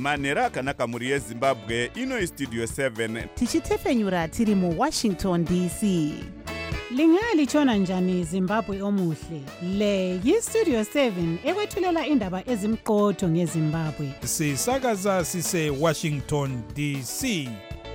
manhero akanaka mhuri yezimbabwe. Ino Studio 7 tichitefenyura tiri muWashington DC. Lingalitshona njani Zimbabwe omuhle? Le yiStudio 7 ekwethulela indaba ezimqotho ngeZimbabwe. Sisakaza sise Washington DC.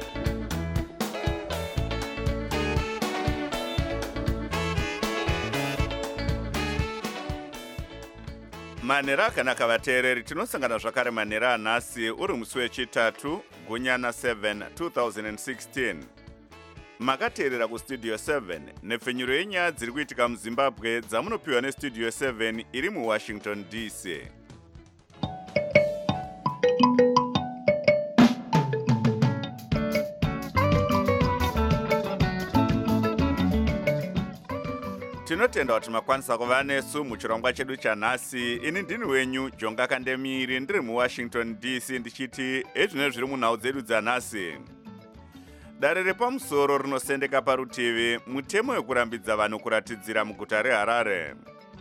manhero akanaka vateereri, tinosangana zvakare manhero anhasi uri musi wechitatu gunyana 7 2016. Makateerera kuStudio 7 nepfenyuro yenyaya dziri kuitika muZimbabwe dzamunopiwa neStudio 7 iri muWashington DC. Tinotenda kuti makwanisa kuva nesu muchirongwa chedu chanhasi. Ini ndini wenyu Jonga Kandemiri, ndiri muWashington DC, ndichiti ezvine zviri munhau dzedu dzanhasi. Dare repamusoro rinosendeka parutivi mutemo wekurambidza vanhu kuratidzira muguta reHarare.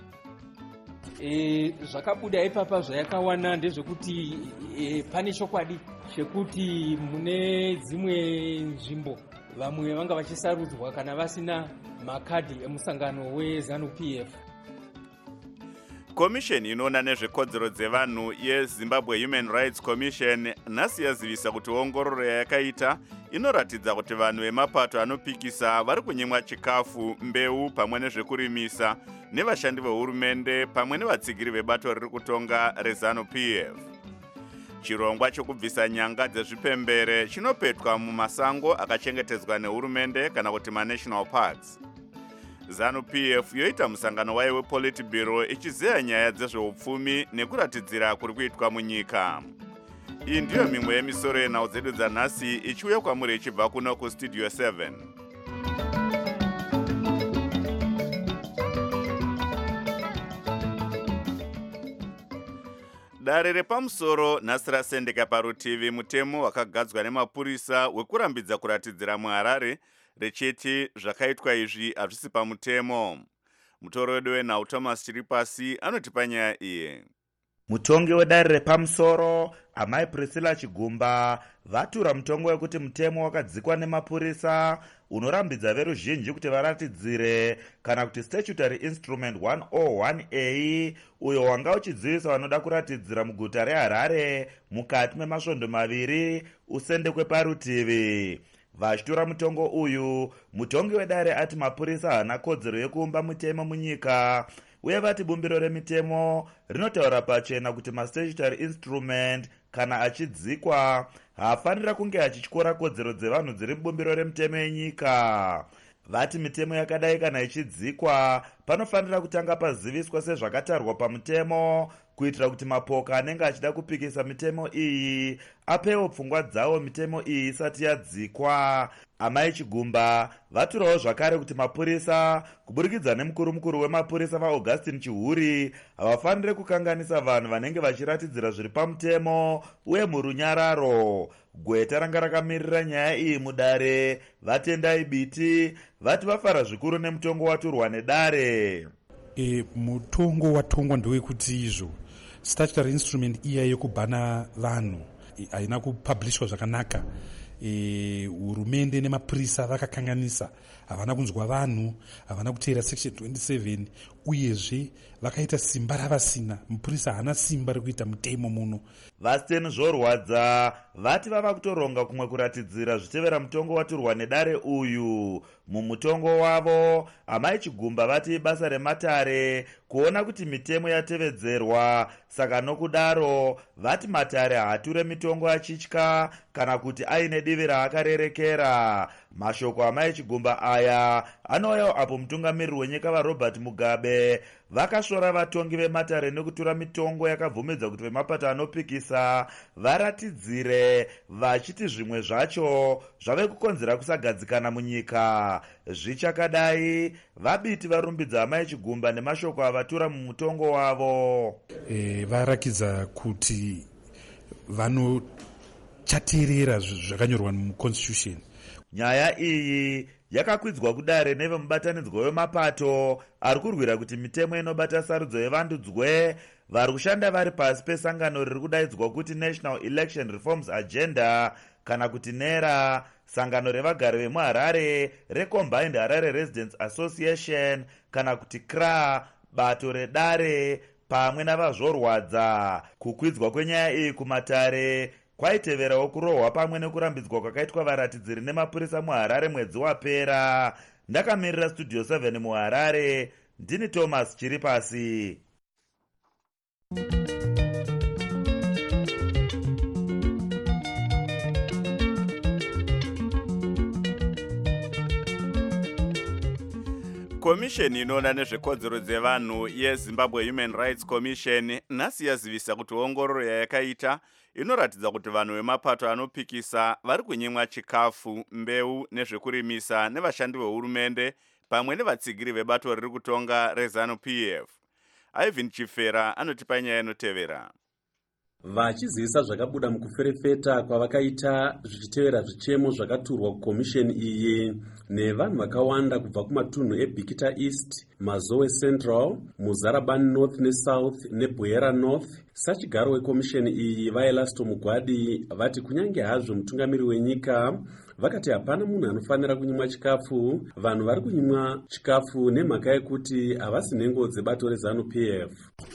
Zvakabuda ipapa zvayakawana ndezvekuti pane chokwadi chekuti mune dzimwe nzvimbo vamwe vanga vachisarudzwa kana vasina makadhi emusangano weZANU-PF. Komisheni inoona nezvekodzero dzevanhu yeZimbabwe Human Rights Commission nhasi yazivisa kuti ongororo yayakaita inoratidza kuti vanhu vemapato anopikisa vari kunyimwa chikafu, mbeu pamwe nezvekurimisa nevashandi vehurumende pamwe nevatsigiri vebato riri kutonga reZANU-PF. Chirongwa chokubvisa nyanga dzezvipembere chinopetwa mumasango akachengetedzwa nehurumende kana kuti maNational Parks. ZANU-PF yoita musangano wayo wePolitburo ichizeya nyaya dzezveupfumi nekuratidzira kuri kuitwa munyika. Iyi ndiyo mimwe yemisoro yenhau dzedu dzanhasi ichiuya kwamuri ichibva kuno kuStudio 7. Dare repamusoro nhasi rasendeka parutivi mutemo wakagadzwa nemapurisa wekurambidza kuratidzira muHarare richiti zvakaitwa izvi hazvisi pamutemo. Mutoro wedu wenhau Thomas Chiripasi anotipa nyaya iyi. Mutongi wedare repamusoro amai Priscilla Chigumba vatura mutongo wekuti mutemo wakadzikwa nemapurisa unorambidza veruzhinji kuti varatidzire kana kuti statutory instrument 101A uyo wanga uchidzivisa vanoda kuratidzira muguta reHarare mukati memasvondo maviri usendekwe parutivi. Vachitora mutongo uyu, mutongi wedare ati mapurisa hana kodzero yekuumba mutemo munyika uye vati bumbiro remitemo rinotaura pachena kuti mastatutory instrument kana achidzikwa haafanira kunge achityora kodzero dzevanhu dziri mubumbiro remitemo yenyika. Vati mitemo yakadai kana ichidzikwa panofanira kutanga paziviswa sezvakatarwa pamutemo kuitira kuti mapoka anenge achida kupikisa mitemo iyi apewo pfungwa dzawo mitemo iyi isati yadzikwa. Amai Chigumba vaturawo zvakare kuti mapurisa kuburikidza nemukuru wemapurisa vaAugustine Chihuri havafanire kukanganisa vanhu vanenge vachiratidzira zviri pamutemo uye murunyararo. Gweta ranga rakamirira nyaya iyi mudare Vatendai Biti vati vafara zvikuru nemutongo waturwa nedare. Mutongo watongwa ndewekuti izvo statutory instrument iya yekubhana vanhu haina kupublishwa zvakanaka. Hurumende nemapurisa vakakanganisa, havana kunzwa vanhu, havana kuteera section 27 uyezve vakaita simba ravasina. Mupurisa hana simba rekuita mutemo muno. Vasten zvorwadza vati vava kutoronga kumwe kuratidzira zvitevera mutongo waturwa nedare uyu. Mumutongo wavo amai Chigumba vati basa rematare kuona kuti mitemo yatevedzerwa, saka nokudaro vati matare haature mitongo achitya kana kuti aine divi raakarerekera. Mashoko amai Chigumba aya anouyawo apo mutungamiriri wenyika vaRobert Mugabe vakasvora vatongi vematare nekutura mitongo yakabvumidza kuti vemapato anopikisa varatidzire, vachiti zvimwe zvacho zvave kukonzera kusagadzikana munyika. Zvichakadai vabiti varumbidza amai Chigumba nemashoko avatura mumutongo wavo. Varakidza kuti vanochateerera zvakanyorwa muconstitution. Nyaya iyi yakakwidzwa kudare nevemubatanidzwa wemapato ari kurwira kuti mitemo inobata sarudzo yevandudzwe, vari kushanda vari pasi pesangano riri kudaidzwa kuti National Election Reforms Agenda kana kuti NERA, sangano revagari vemuharare, reCombined Harare Residents Association kana kuti CRA, bato redare pamwe navazvorwadza. Kukwidzwa kwenyaya iyi kumatare kwaiteverawo kurohwa pamwe nekurambidzwa kwakaitwa varatidziri nemapurisa muHarare mwedzi wapera. Ndakamirira Studio 7 muHarare, ndini Thomas Chiripasi. Komisheni inoona nezvekodzero dzevanhu yeZimbabwe Human Rights Commission nhasi yazivisa kuti ongororo yayakaita inoratidza kuti vanhu vemapato anopikisa vari kunyimwa chikafu, mbeu nezvekurimisa nevashandi vehurumende pamwe nevatsigiri vebato riri kutonga reZANU-PF. Ivan Chifera anotipa nyaya inotevera. Vachizivisa zvakabuda mukuferefeta kwavakaita zvichitevera zvichemo zvakaturwa kukomisheni iyi nevanhu vakawanda kubva kumatunhu eBikita East, Mazoe Central, Muzarabani North neSouth neBwera North. Sachigaro wekomisheni iyi vaElasto Mugwadi vati kunyange hazvo mutungamiri wenyika vakati hapana munhu anofanira kunyimwa chikafu, vanhu vari kunyimwa chikafu nemhaka yekuti havasi nhengo dzebato reZANU-PF.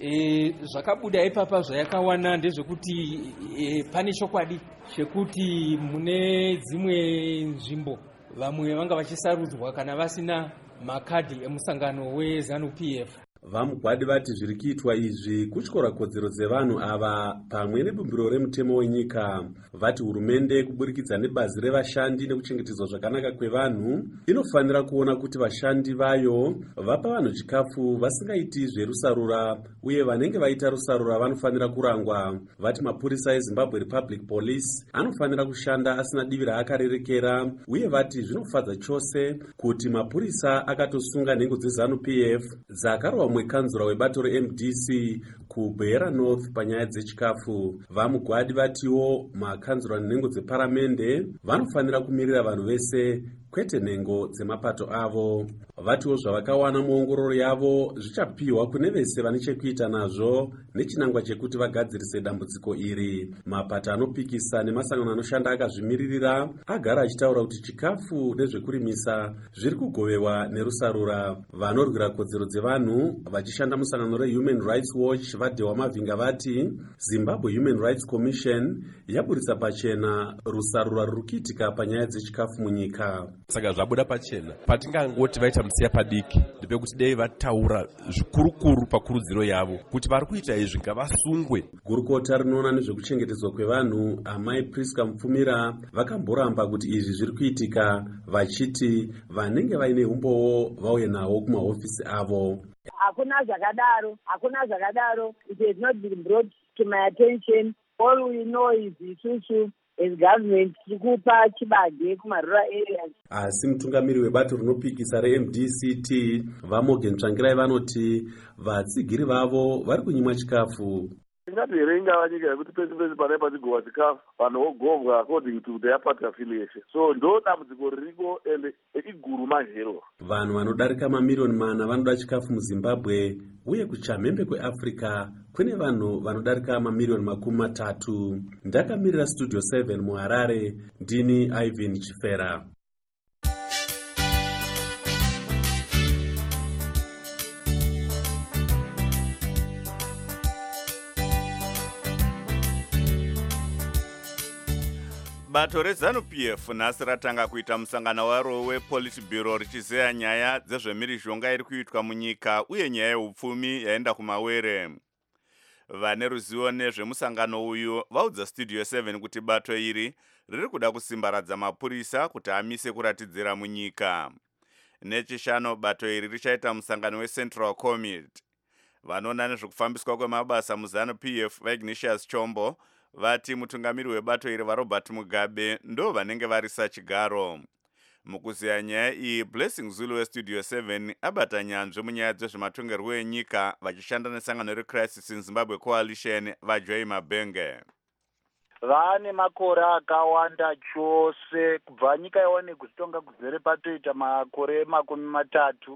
Zvakabuda ipapa zvayakawana ndezvekuti pane chokwadi chekuti mune dzimwe nzvimbo vamwe vanga vachisarudzwa kana vasina makadhi emusangano weZANU-PF. Vamugwadi vati zviri kuitwa izvi kutyora kodzero dzevanhu ava pamwe nebumbiro remutemo wenyika. Vati hurumende kuburikidza nebazi revashandi nekuchengetedzwa zvakanaka kwevanhu inofanira kuona kuti vashandi vayo vapa vanhu chikafu vasingaiti zverusarura, uye vanenge vaita rusarura vanofanira kurangwa. Vati mapurisa eZimbabwe Republic Police anofanira kushanda asina divi raakarerekera, uye vati zvinofadza chose kuti mapurisa akatosunga nhengo dzeZANU-PF dzakarwa mwekanzura webato reMDC kuBwera North panyaya dzechikafu. Vamugwadi vatiwo makanzura nenhengo dzeparamende vanofanira kumirira vanhu vese kwete nhengo dzemapato avo. Vatiwo zvavakawana muongororo yavo zvichapiwa kune vese vane chekuita nazvo nechinangwa chekuti vagadzirise dambudziko iri. Mapato anopikisa nemasangano anoshanda akazvimiririra agara achitaura kuti chikafu nezvekurimisa zviri kugovewa nerusarura. Vanorwira kodzero dzevanhu vachishanda musangano reHuman Rights Watch vaDhewa Mavhinga vati Zimbabwe Human Rights Commission yaburitsa pachena rusarura ruri kuitika panyaya dzechikafu munyika. Saka zvabuda pachena patingangoti vaita musiya padiki ndepekuti dei vataura zvikurukuru pakurudziro yavo kuti vari kuita izvi ngavasungwe. Gurukota rinoona nezvekuchengetedzwa kwevanhu Amai Priska Mupfumira vakamboramba kuti izvi zviri kuitika vachiti vanenge vaine umbowo vauye nawo kumahofisi avo. Hakuna zvakadaro. It has not been brought to my attention. All we know is isusu as government tikupa chibage kumarural areas. Asi mutungamiri webato rinopikisa reMDCT Vamogen Tsvangirai vanoti vatsigiri vavo vari kunyimwa chikafu. Ngativerenga vanyika yekuti pese pese pane pachigohwa chikafu vanhu vogovwa according to their party affiliation. So ndo dambudziko ririko ende iguru manhero. Vanhu vanodarika mamiliyoni mana vanoda chikafu muZimbabwe, uye kuchamhembe kweAfrica kune vanhu vanodarika mamiliyoni 30. Ndakamirira Studio 7 muHarare, ndini Ivan Chifera. Bato reZANU-PF nhasi ratanga kuita musangano waro wePolitburo richizeya nyaya dzezvemhirizhonga iri kuitwa munyika uye nyaya yeupfumi yaenda kumawere. Vane ruzivo nezvemusangano uyu vaudza Studio 7 kuti bato iri riri kuda kusimbaradza mapurisa kuti amise kuratidzira munyika. Nechishano bato iri richaita musangano weCentral Committee. Vanoona nezvekufambiswa kwemabasa muZANU-PF vaIgnatius Chombo vati mutungamiri webato iri vaRobert Mugabe ndo vanenge varisa chigaro. Mukuziya nyaya iyi, Blessing Zulu weStudio 7 abata nyanzvi munyaya dzezvematongerwo enyika vachishanda nesangano reCrisis in Zimbabwe Coalition vaJoy Mabenge. vane makore akawanda chose kubva nyika yawane kuzitonga kuzere patoita makore 36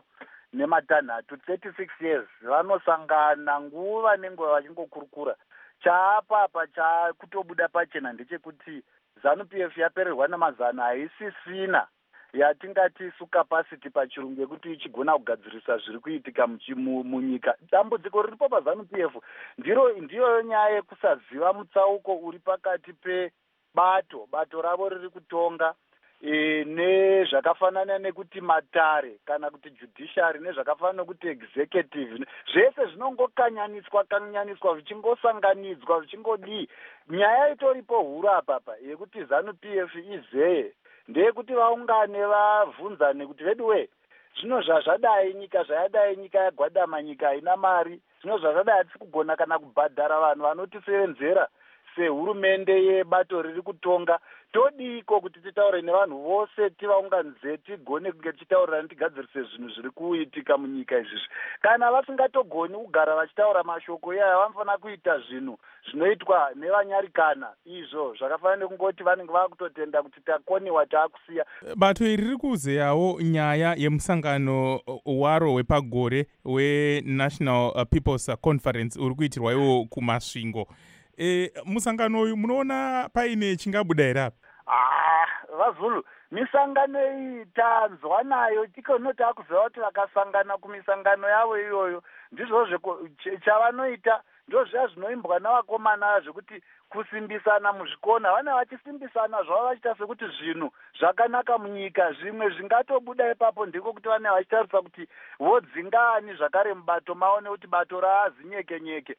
36 years vanosangana nguva nenguva vachingokurukura. Chaapapa chakutobuda pachena ndechekuti ZANU-PF yapererwa namazana haisisina yatingati capacity pachirungu yekuti ichigona kugadzirisa zviri kuitika munyika. Dambudziko riripo paZANU-PF ndiyo nyaya yekusaziva mutsauko uri pakati pebato ravo riri kutonga nezvakafanana nekuti matare kana kuti judiciary nezvakafanana nekuti executive zvese zvinongokanyaniswa zvichingosanganidzwa zvichingodii. Nyaya itoripo huru apapa yekuti ZANU-PF izeye ndeyekuti vaungane vabvunzane kuti veduwe zvino zvazvadai nyika yagwadama, nyika haina mari, zvino zvazvadai hatisi kugona kana kubhadhara vanhu vanotisevenzera sehurumende yebato riri kutonga. Todiko kuti titaure nevanhu vose tivaunganidze tigone kunge tichitaurirana tigadzirise zvinhu zviri kuitika munyika izvizvi. Kana vasingatogoni kugara vachitaura mashoko iyaya vanofanira kuita zvinhu zvinoitwa nevanyarikana, izvo zvakafanana nekungoti vanenge vakutotenda kuti takoniwa taakusiya. Bato iri riri kuzeyawo nyaya yemusangano waro wepagore weNational People's Conference uri kuitirwa iwo kumasvingo. Musangano uyu munoona paine chingabuda here apa? VaZulu, misangano iyi tanzwa nayo tikonotakuziva kuti vakasangana kumisangano yavo iyoyo ndizvo chavanoita, ndozviya zvinoimbwa navakomana zvekuti kusimbisana muzvikona. Vana vachisimbisana zvavo vachiita sekuti zvinhu zvakanaka munyika. Zvimwe zvingatobuda ipapo ndiko kuti vana vachitarisa kuti vodzingani zvakare mubato mavo nekuti bato raazinyeke-nyeke.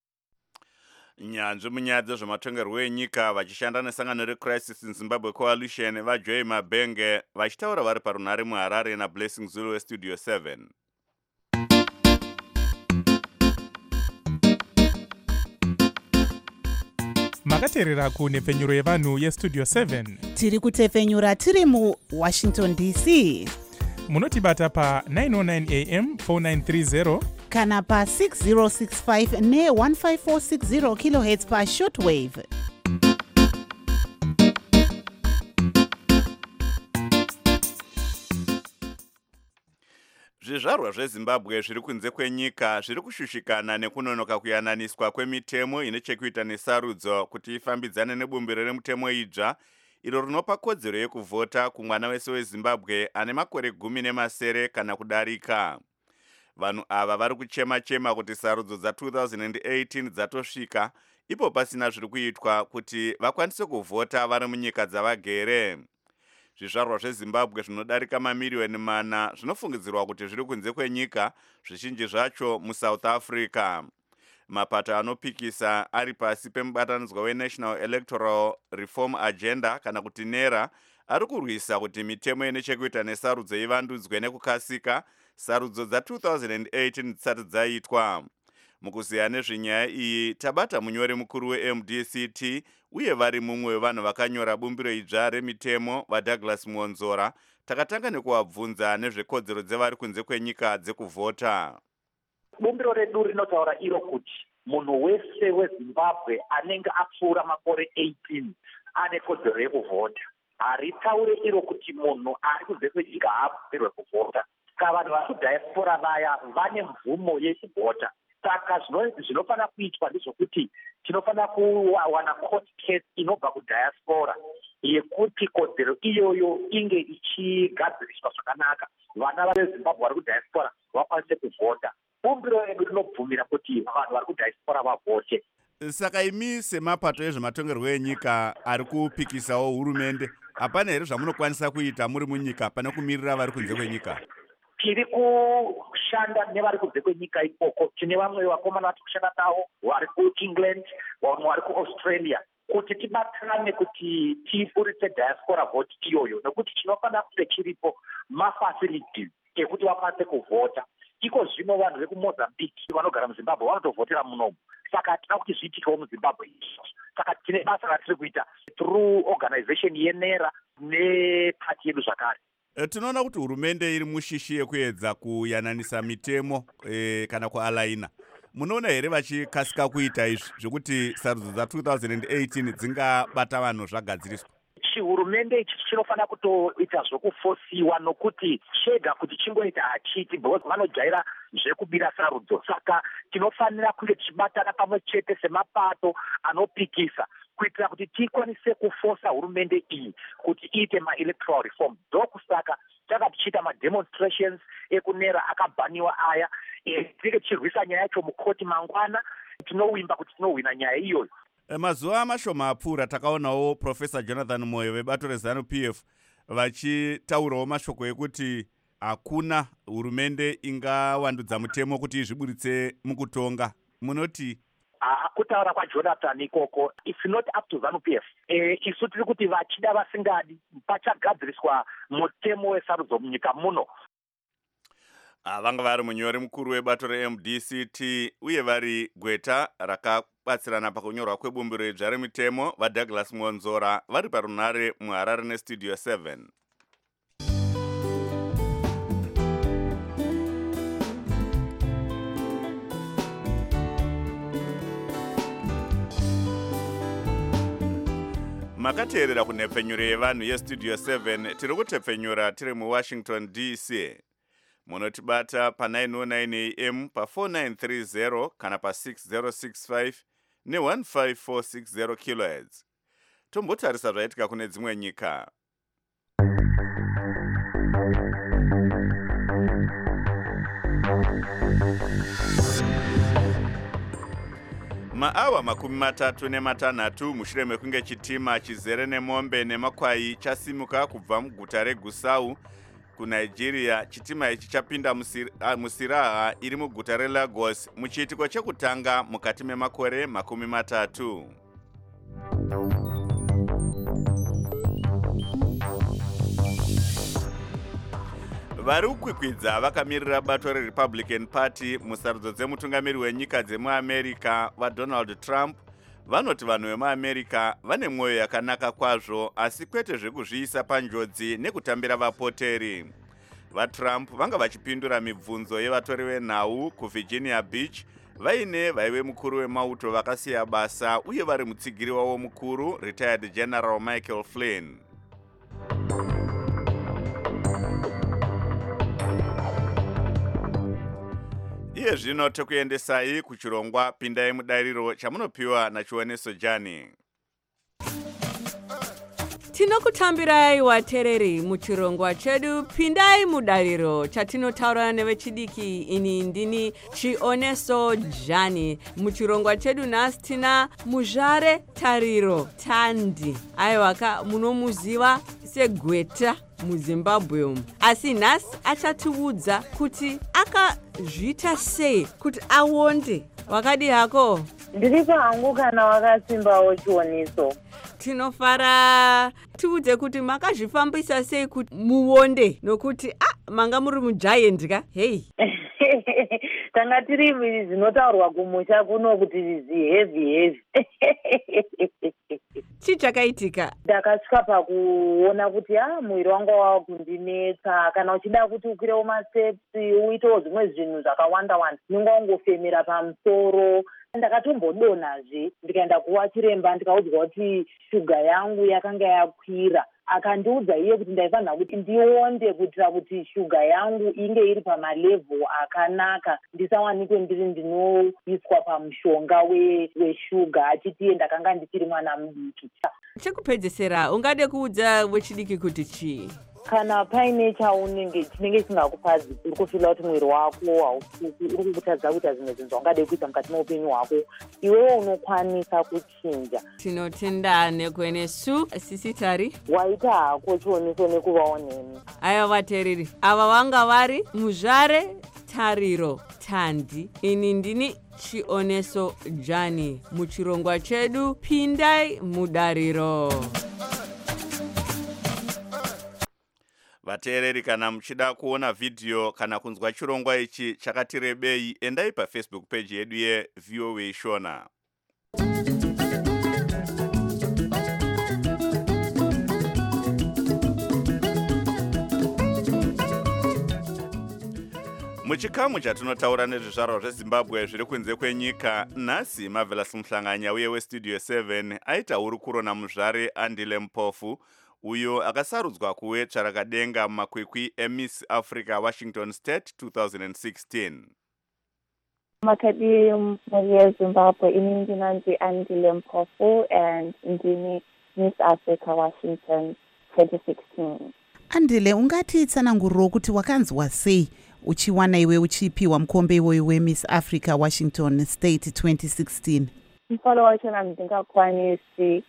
Nyanzvi munyaya dzezvematongerwo enyika vachishanda nesangano reCrisis in Zimbabwe Coalition vaJoy Mabenge vachitaura vari parunhare muHarare naBlessing Zulu weStudio 7. Makateerera kunhepfenyuro yevanhu yeStudio 7. Tiri kutepfenyura tiri muWashington DC. Munotibata pa 909 AM 4930 kana pa 6065 ne15460 kHz pa shortwave. Zvizvarwa zveZimbabwe zviri kunze kwenyika zviri kushushikana nekunonoka kuyananiswa kwemitemo ine chekuita nesarudzo kuti ifambidzane nebumbiro remutemo idzva iro rinopa kodzero yekuvhota kumwana wese weZimbabwe ane makore 17 kana kudarika. Vanhu ava vari kuchema-chema kuti sarudzo dza2018 dzatosvika ipo pasina zviri kuitwa kuti vakwanise kuvhota vari munyika dzavagere. Zvizvarwa zveZimbabwe zvinodarika mamiriyoni 4 zvinofungidzirwa kuti zviri kunze kwenyika, zvizhinji zvacho muSouth Africa. Mapato anopikisa ari pasi pemubatanidzwa weNational Electoral Reform Agenda kana kuti NERA ari kurwisa kuti mitemo ine chekuita nesarudzo ivandudzwe nekukasika sarudzo dza2018 dzisati dzaitwa. Mukuziya nezvenyaya iyi tabata munyori mukuru weMDCT uye vari mumwe wevanhu vakanyora bumbiro idzva remitemo vaDouglas Muonzora. Takatanga nekuwabvunza nezvekodzero dzevari kunze kwenyika dzekuvhota. Bumbiro redu rinotaura iro kuti munhu wese weZimbabwe anenge apfuura makore 18 ane kodzero yekuvhota. Haritaure iro kuti munhu ari kunze kwenyika haabvumirwe kuvhota. Saka vanhu vari kudiaspora vaya vane mvumo yekuvhota. Saka zvinofanira kuitwa ndezvokuti tinofanira kuwana court case inobva kudiaspora yekuti kodzero iyoyo inge ichigadziriswa zvakanaka. Vana veZimbabwe vari kudiaspora vakwanise kuvhota. Bumbiro redu rinobvumira kuti vanhu vari kudiaspora vavhote. Saka imi semapato ezvematongerwo enyika ari kupikisawo hurumende, hapana here zvamunokwanisa kuita muri munyika pane kumirira vari kunze kwenyika? Tiri kushanda nevari kunze kwenyika ikoko. Tine vamwe vakomana vari kushanda navo vari kuEngland, vamwe vari kuAustralia, kuti tibatsirane kuti tiburitse diaspora vote iyoyo, nekuti chinofanira kunge chiripo mafacilities ekuti vakwanise kuvhota. Iko zvino vanhu vekuMozambique vanogara muZimbabwe vanotovhotera munomu. Saka hatina kuti zviitikewo muZimbabwe izvozvo. Saka tine basa ratiri kuita through organization yeNERA nepati yedu zvakare. Tinoona kuti hurumende iri mushishi yekuedza kuyananisa mitemo kana kualaina. munoona here vachikasika kuita izvi zvokuti sarudzo dza2018 dzingabata vanhu zvagadziriswa? Chihurumende ichi chinofanira kutoita zvokufosiwa nokuti chega kuti chingoita hachiti because vanojaira zvekubira sarudzo. Saka tinofanira kunge tichibatana pamwe chete semapato anopikisa kuitira kuti tikwanise kufosa hurumende iyi kuti iite ma-electoral reform. Ndokusaka takati tichiita ma-demonstrations ekunera akabhaniwa aya tinenge tichirwisa nyaya yacho mukoti mangwana. Tinowimba kuti tinohwina nyaya iyoyo. Mazuva mashoma apfuura takaonawo Professor Jonathan Moyo vebato reZANU-PF vachitaurawo mashoko ekuti hakuna hurumende ingawandudza mutemo kuti izviburitse mukutonga. Munoti? Kutaura kwaJonathan ikoko, it's not up to ZANU-PF. Isu tiri kuti vachida vasingadi pachagadziriswa mutemo wesarudzo munyika muno. Vanga vari munyori mukuru webato reMDCT uye vari gweta rakabatsirana pakunyorwa kwebumbiro idzva remitemo vaDouglas Monzora vari parunhare muHarare neStudio 7. Makateerera kunhepfenyuro yevanhu yeStudio 7 tiri kutepfenyura tiri muWashington DC. Munotibata pa909 AM pa4930 kana pa6065 ne15460 kHz. Tombotarisa zvaitika kune dzimwe nyika. Maawa 36 mushure mekunge chitima chizere nemombe nemakwai chasimuka kubva muguta reGusau kuNigeria. Chitima ichi chapinda musiraha iri muguta reLagos muchiitiko chekutanga mukati memakore 30. Vari kukwikwidza vakamirira bato reRepublican Party musarudzo dzemutungamiri wenyika dzemuAmerica vaDonald Trump vanoti vanhu vemuAmerica vane mwoyo yakanaka kwazvo, asi kwete zvekuzviisa panjodzi nekutambira vapoteri. VaTrump vanga vachipindura mibvunzo yevatori venhau kuVirginia Beach vaine vaive mukuru wemauto vakasiya basa uye vari mutsigiri wavo mukuru retired General Michael Flynn. Iye zvino tokuendesai kuchirongwa pindai mudariro chamunopiwa nachioneso Jani. Tinokutambirai watereri muchirongwa chedu pindai mudariro chatinotaura nevechidiki. Ini ndini Chioneso Jani. Muchirongwa chedu nhasi tina Muzhare Tariro Tandi, aiwaka munomuziva segweta muZimbabwe umu, asi nhasi achatiudza kuti akazviita sei kuti aonde. Wakadi hako? Ndiripo hangu kana wakasimbawo Chioniso. Tinofara tiudze kuti makazvifambisa sei kuti muonde, nokuti manga muri mugiant ka? Hey. Tanga tiri zvinotaurwa kumusha kuno kuti heavy. Chii chakaitika? Ndakasvika pakuona kuti mwiri wangu wakundinetsa, kana uchida kuti ukwirewo masteps uitewo zvimwe zvinhu zvakawanda wanda unenge wangofemera pamusoro. Ndakatombodonhazve ndikaenda kuwa chiremba ndikaudzwa kuti shuga yangu yakanga yakwira. Akandiudza iye kuti ndaifanira kuti ndionde kuitira kuti shuga yangu inge iri pamalevhel akanaka, ndisawanikwe ndiri ndinoiswa pamushonga weshuga, achiti iye ndakanga ndichiri mwana mudiki. Chekupedzesera ungade kuudza wechidiki kuti chii? Kana paine chinenge chisingakupadzi, uri kufila kuti mwiri wako hausuki, uri kukutadza kuita zvimwe zvinhu zvaungade kuita mukati meupenyu hwako, iwewo unokwanisa kuchinja. Tinotenda nekwenesu sisitari waita hako Chioniso nekuvawo nemi. Aya vatereri, ava vanga vari Muzhare Tariro Tandi. Ini ndini Chioneso Jani muchirongwa chedu pindai mudariro. Vateereri, kana muchida kuona video kana kunzwa chirongwa ichi chakati rebei, endai paFacebook page yedu yeVOA Shona. muchikamu chatinotaura nezvizvarwa zvezimbabwe zviri kunze kwenyika. Nhasi Marvelous Mhlanganya uye westudio 7 aita hurukuro namuzvare Andile Mpofu, uyo akasarudzwa kuve tsvarakadenga mumakwikwi eMiss Africa Washington State 2016. Makadi muri yeZimbabwe ini ndinonzi Andile Mpofu and ndini Miss Africa Washington 2016. Andile, ungati tsananguriro kuti wakanzwa sei uchiwana iwe uchipiwa mukombe iwoyo weMiss Africa Washington State 2016? Mufaro wachona ndingakwanisi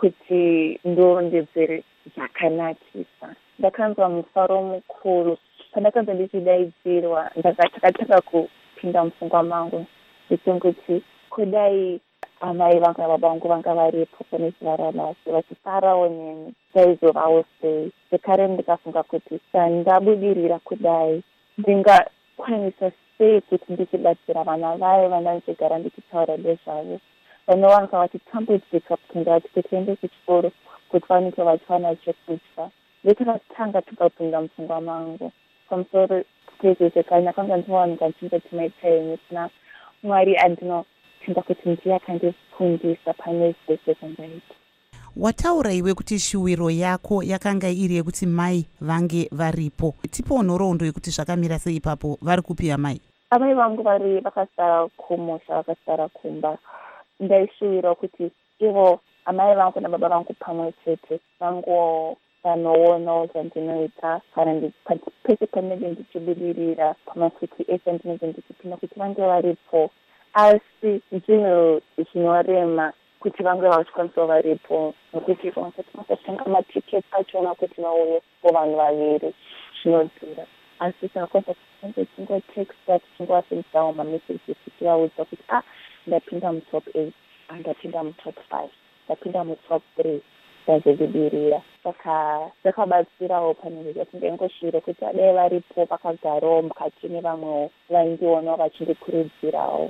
kuti ndondedzere zvakanakisa. Ndakanzwa mufaro mukuru pandakanzwa ndichidaidzirwa, ndakataka kupinda mupfungwa mangu ndichiti kudai amai vanga nababa vangu vanga varipo pane zuva ranhasi vachifarawo neni ndaizovawo sei. Zvekare ndikafunga kuti sandabudirira kudai ndingakwanisa sei kuti ndichibatsira vana vayo vandandigara ndichitaura nezvavo, vanowanga vachitambudzika kupinda kuti tiende kuchikoro kuti vanenge vachiwana chekudya. Ndotakatanga tukapinda mupfungwa mangu pamusoro pezvezvekanya kwanga ndinowanika ndichingetimaitaimesina Mwari andinotenda kuti ndiye akandifundisa pane zvese zvandaita. Wataura iwe kuti shuwiro yako yakanga iri yekuti mai vange varipo. Tipowo nhoroondo yekuti zvakamira sei ipapo, vari kupi amai? Amai vangu vakasara kumusha, vakasara kumba. Ndaishuwira kuti ivo amai vangu nababa vangu pamwe chete vangu vanoonawo zvandinoita kana pese panenge ndichibudirira pamakwikwi ese ndinenge ndichipinda kuti vange varipo. Asi zvinhu zvinorema kuti vange vachikwanisa varipo, nokuti vakatenga matiketi achona kuti vauye vanhu vaviri zvinodhura. Asi tinokwanisa kuti tingotexta tichingovasendisawo mameseji tichivaudza kuti ndapinda mutop 8, ndapinda mutop 5, ndapinda mutop 3, ndazobudirira. Saka zvakabatsirawo panenge kuti ndaingoshuvira kuti dai varipo vakagarawo mukati nevamwewo vaindionawo vachindikurudzirawo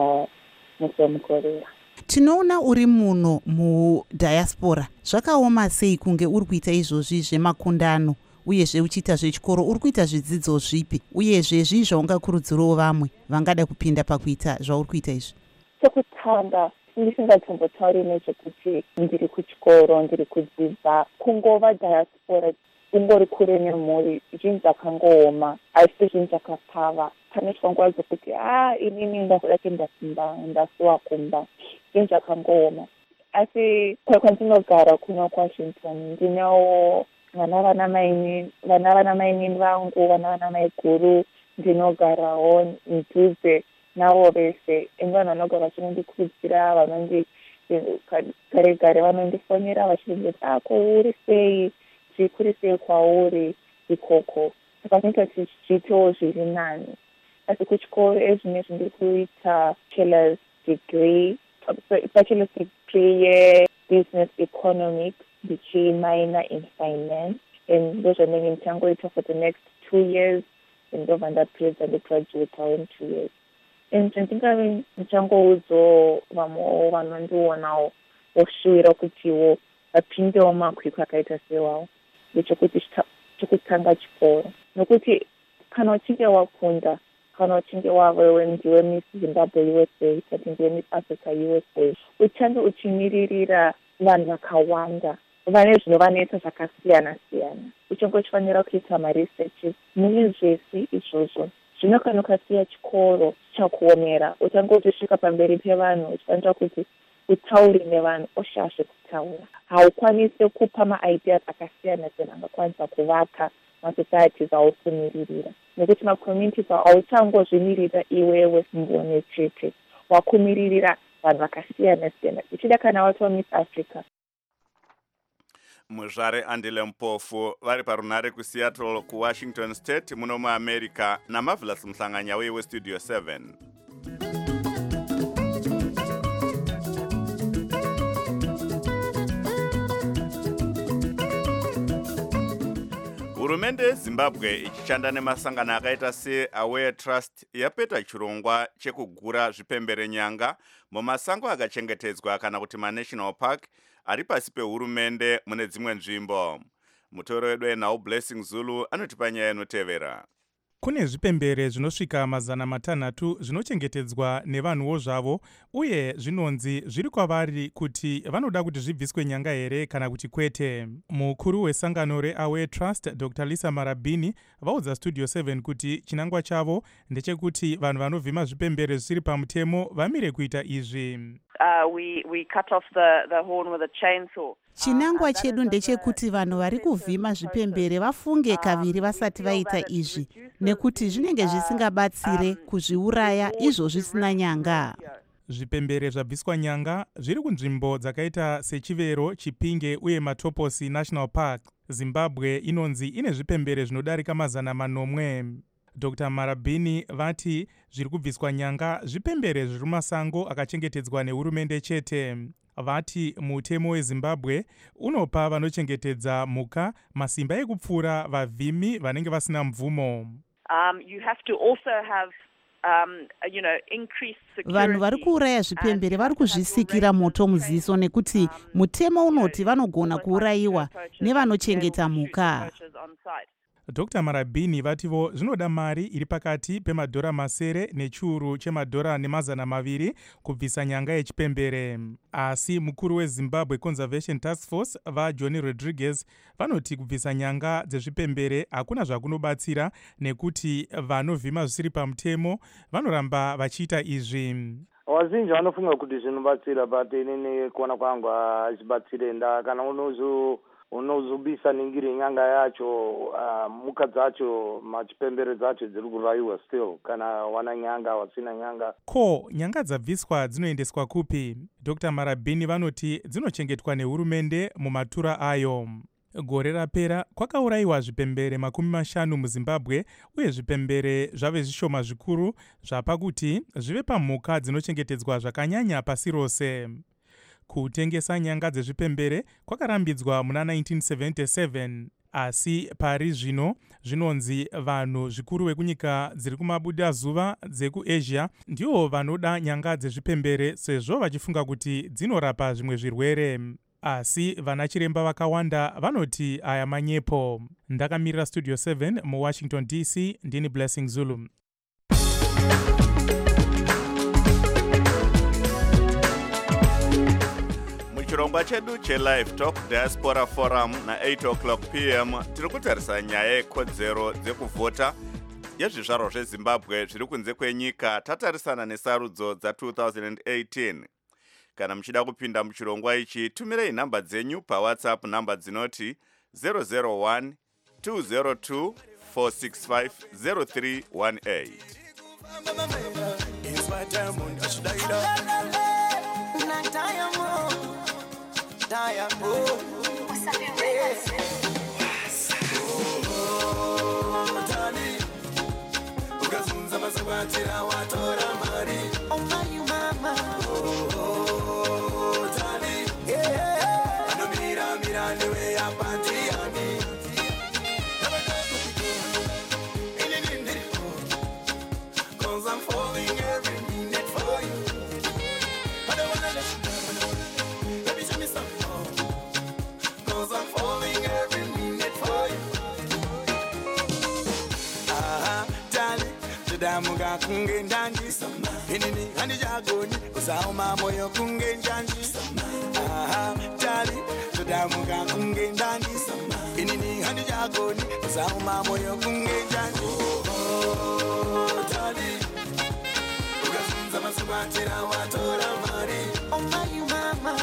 musomukorera. Tinoona uri muno mudhiaspora. Zvakaoma sei kunge uri kuita izvozvi zvemakundano uyezve uchiita zvechikoro? Uri kuita zvidzidzo zvipi uyezve zvii zvaungakurudzirawo vamwe vangada kupinda pakuita zvauri kuita izvi? Chekutanga ndisingatombotauri nezvekuti ndiri kuchikoro, ndiri kudzidza. Kungova diaspora ungori kure nemhuri zvinhu zvakangooma, asi zvinhu zvakapfava. Pane chifangwa dzokuti inini ndakuda ndasiwa kumba, zvinhu zvakangooma. Asi kwandinogara kuno kuWashington ndinawo vana vanamainini vangu, vana vanamai guru, ndinogarawo mudhuze navo vese. Vanhu vanogara vachinondikurudzira, vanonzi gare gare vanondifonera vachinditi uri sei, zvikuri sei kwauri ikoko. Saka zvinoita kuti zviitewo zviri nani. Asi kuchikoro ezvinezvi ndiri kuita bachelor's degree yebusiness economics, ndichiminor in finance, and ndozvanenge ndichangoita for the next 2 years, ndobva ndapedza ndigraduatawo in 2 years. And zvandingave ndichangoudzawo vamwewo vanondionawo voshuwira kutiwo vapindewo makwikwi akaita sewawo, ndechekuti chekutanga chikoro. Nokuti kana uchinge wakunda, kana uchinge wavewe ndiwe Miss Zimbabwe USA, kati ndiwe Miss Africa USA, uchange uchimiririra vanhu vakawanda vane zvinovanetsa zvakasiyana siyana. Uchange uchifanira kuita maresearches mune zvese izvozvo. Zvino kana ukasiya chikoro chakuomera, uchange uchisvika pamberi pevanhu uchifanira kuti utaure nevanhu oshaya zvekutaura. Haukwanisi kupa maideas akasiyana siyana angakwanisa kuvaka masocieties ausumiririra, nekuti macommunities hauchangozvimirira iwewe mbone chete, wakumiririra vanhu vakasiyana siyana. Ichida kana wati Miss Africa. Muzvare Andile Mpofu vari parunare kuSeattle kuWashington State muno muAmerica naMarvelous Mhlanganya uye westudio 7. Hurumende yeZimbabwe ichishanda nemasangano akaita seAware Trust yapeta chirongwa chekugura zvipemberenyanga mumasango akachengetedzwa kana kuti maNational Park ari pasi pehurumende mune dzimwe nzvimbo. Mutoro wedu enhau Blessing Zulu anotipa nyaya inotevera. kune zvipembere zvinosvika 600 zvinochengetedzwa nevanhuwo zvavo, uye zvinonzi zviri kwavari kuti vanoda kuti zvibviswe nyanga here kana kuti kwete. Mukuru wesangano reAware Trust, Dr. Lisa Marabini, vaudza Studio 7 kuti chinangwa chavo ndechekuti vanhu vanovhima zvipembere zvisiri pamutemo vamire kuita izvi. We cut off the horn with a chainsaw. Chinangwa chedu ndechekuti vanhu vari kuvhima zvipembere vafunge kaviri vasati vaita izvi, nekuti zvinenge zvisingabatsire kuzviuraya izvo zvisina nyanga. Zvipembere zvabviswa nyanga zviri kunzvimbo dzakaita seChivero, Chipinge uye Matoposi National Park. Zimbabwe inonzi ine zvipembere zvinodarika 400. Dr. Marabini vati zviri kubviswa nyanga zvipembere zviri mumasango akachengetedzwa nehurumende chete. Vati mutemo weZimbabwe unopa vanochengetedza mhuka masimba ekupfuura vavhimi vanenge vasina mvumo. You have to also have increased security. Vanhu vari kuuraya zvipembere vari kuzvisikira moto muziso nekuti mutemo unoti vanogona kuurayiwa nevanochengeta mhuka. Dr. Marabini vativo zvinoda mari iri pakati pemadhora masere nechiuru chemadhora ne200 kubvisa nyanga yechipembere. Asi mukuru weZimbabwe Conservation Task Force vaJohn Rodriguez vanoti kubvisa nyanga dzezvipembere hakuna zvakunobatsira nekuti vanovhima zvisiri pamutemo vanoramba vachiita izvi. Vazhinji vanofunga kuti zvinobatsira, but inini kuona kwangu hachibatsire. Kana unozobisa ningiri nyanga yacho, muka dzacho, machipembere dzacho dziri kurayiwa still kana wana nyanga wasina nyanga. Ko nyanga dzabviswa dzinoendeswa kupi? Dr. Marabini vanoti dzinochengetwa nehurumende mumatura ayo. Gore rapera kwakaurayiwa zvipembere 50 muZimbabwe, uye zvipembere zvave zvishoma zvikuru zvapakuti zvive pamhuka dzinochengetedzwa zvakanyanya pasi rose. Kutengesa nyanga dzezvipembere kwakarambidzwa muna 1977, asi pari zvino zvinonzi vanhu zvikuru vekunyika dziri kumabuda zuva dzekuAsia ndivo vanoda nyanga dzezvipembere sezvo vachifunga kuti dzinorapa zvimwe zvirwere. Asi vana chiremba vakawanda vanoti aya manyepo. Ndakamirira Studio 7 muWashington DC, ndini Blessing Zulu. Chirongwa chedu cheLive Talk Diaspora Forum na8 o'clock p.m. tiri kutarisa nyaya yekodzero dzekuvhota yezvizvarwa zveZimbabwe zviri kunze kwenyika. Tatarisana nesarudzo dza2018. Kana muchida kupinda muchirongwa ichi, tumirei nhamba dzenyu paWhatsApp, nhamba dzinoti 001 202 465 0318. Muga kunge ndanji inini handi jagoni usauma moyo kunge njanji tali tudamuga kunge ndanji inini handi jagoni usauma moyo kunge njanji tali ugasunza masubatira watora mari omayu mama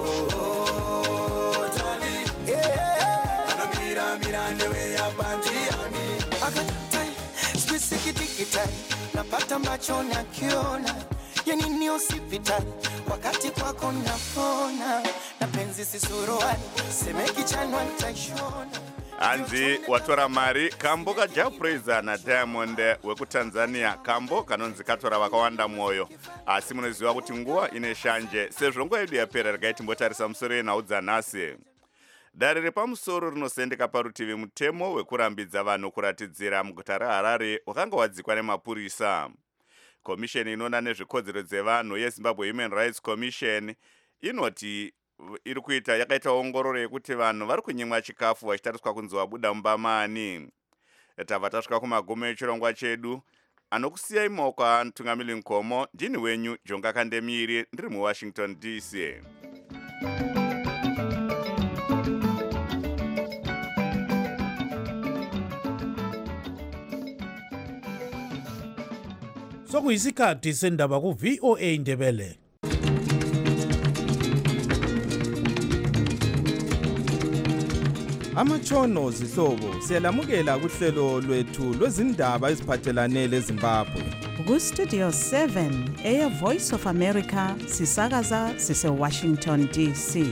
tali anamira newe yapanjiani akatai sikitikitari napata mbacho nakiona yanini usipitari wakati kwako napona na penzi sisuruani semeki chanwa nitaishona. Anzi watora mari kambo kajapraiser naDiamond wekuTanzania, kambo kanonzi katora vakawanda mwoyo. Asi munoziva kuti nguva ine shanje, sezvo nguva yedu yapera rikaiti mbotarisa musoro yenhau dzanhasi. Dare repamusoro rinosendeka parutivi mutemo wekurambidza vanhu kuratidzira muguta reHarare wakanga wadzikwa nemapurisa. Komisheni inoona nezvekodzero dzevanhu yeZimbabwe Human Rights Commission inoti yakaita ongororo yekuti vanhu vari kunyimwa chikafu vachitariswa kunzi vabuda mumbamani. tabva tasvika kumagumo echirongwa chedu. Anokusiyai maoko Ntungamiri Nkomo, ndini wenyu Jonga Kandemiri, ndiri muWashington DC. Sokuyisikhathi sendaba ku-VOA Indebele. Amatshono zihlobo siyalamukela kuhlelo lwethu lwezindaba eziphathelane leZimbabwe. Ku-Studio 7 eyeVoice of America sisakaza sise-Washington DC.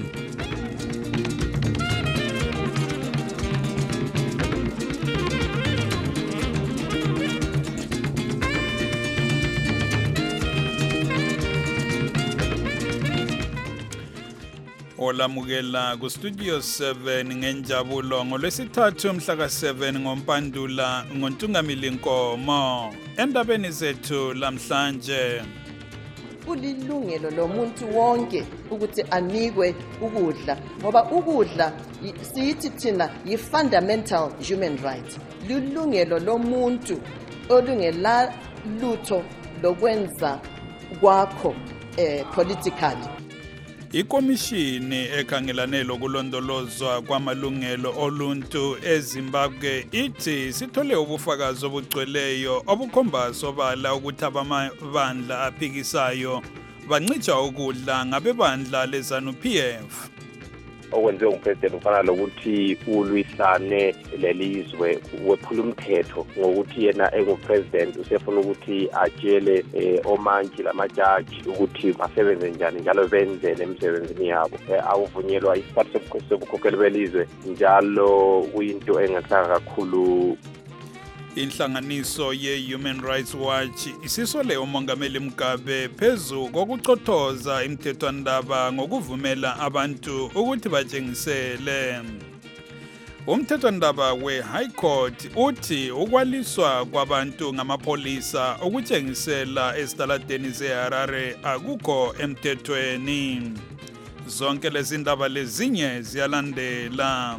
Olamukela ku Studio 7 ngenjabulo ngolwesithathu mhla ka7 ngoMpandula ngoNtungamiri Nkomo. Endabeni zethu lamhlanje, kulilungelo lomuntu wonke ukuthi anikwe ukudla, ngoba ukudla siyithi thina yi-fundamental human right. Lilungelo lomuntu olungela lutho lokwenza kwakho politically. Ikomishini ekhangelane lokulondolozwa kwamalungelo oluntu eZimbabwe ithi sithole ubufakazi obugcweleyo obukhomba sobala ukuthi abamabandla aphikisayo bancitsha ukudla ngabebandla leZANU-PF. Okwenziwe ngupresident ufana lokuthi ulwisane lelizwe wephula umthetho ngokuthi yena engupresident usefuna ukuthi atshele omantshi lamajaji ukuthi basebenze njani njalo benzele emsebenzini yabo. Awuvunyelwa isiphatho sobukhokheli belizwe, njalo kuyinto engahlanga kakhulu. Inhlanganiso ye-Human Rights Watch isisole uMongameli Mugabe phezu kokucothoza imithethwandaba ngokuvumela abantu ukuthi batshengisele. Umthethwandaba we-High Court uthi ukwaliswa kwabantu ngamapolisa ukutshengisela ezitaladeni zeHarare akukho emthethweni. Zonke lezi ndaba lezinye ziyalandela.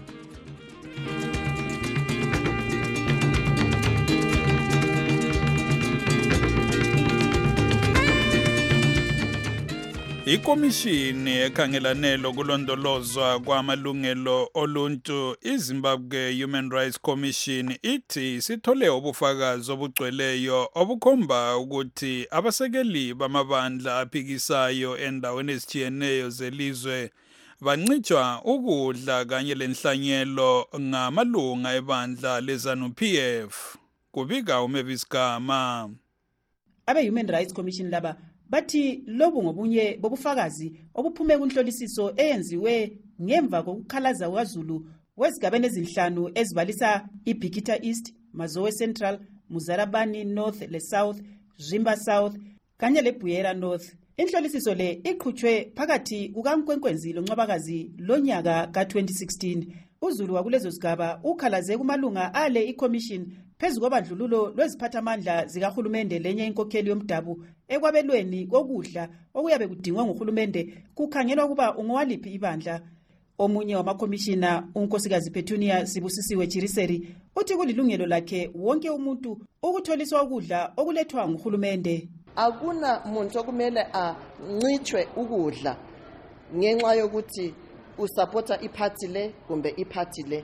Ikomishini ekhangelane lokulondolozwa kwamalungelo oluntu iZimbabwe Human Rights Commission ithi sithole ubufakazi obugcweleyo obukhomba ukuthi abasekeli bamabandla aphikisayo endaweni ezitshiyeneyo zelizwe bancitshwa ukudla kanye lenhlanyelo ngamalunga ebandla leZANU-PF. Kubika uMavis Gama. Abe-Human Rights Commission laba bathi lobu ngobunye bobufakazi obuphume kunhlolisiso eyenziwe ngemva kokukhalaza kwaZulu wezigabeni ezinhlanu ezibalisa iBhikita East, Mazowe Central, Muzarabani North le South, Zimba South kanye leBuyera North. Inhlolisiso le iqhutshwe phakathi kukaNkwenkwezi loNcwabakazi lonyaka ka-2016. uZulu wakulezo zigaba ukhalaze kumalunga ale iCommission phezu kobandlululo lweziphathamandla zikahulumende lenye inkokheli yomdabu ekwabelweni kokudla okuyabe kudingwe nguhulumende kukhangelwa kuba ungowaliphi ibandla. Omunye wamakomishina unkosikazi Petunia Sibusisiwe Chiriseri uthi kulilungelo lakhe wonke umuntu ukutholiswa ukudla okulethwa nguhulumende. Akuna muntu okumele ancitshwe ukudla ngenxa yokuthi usupporta iphathi le kumbe iphathi le.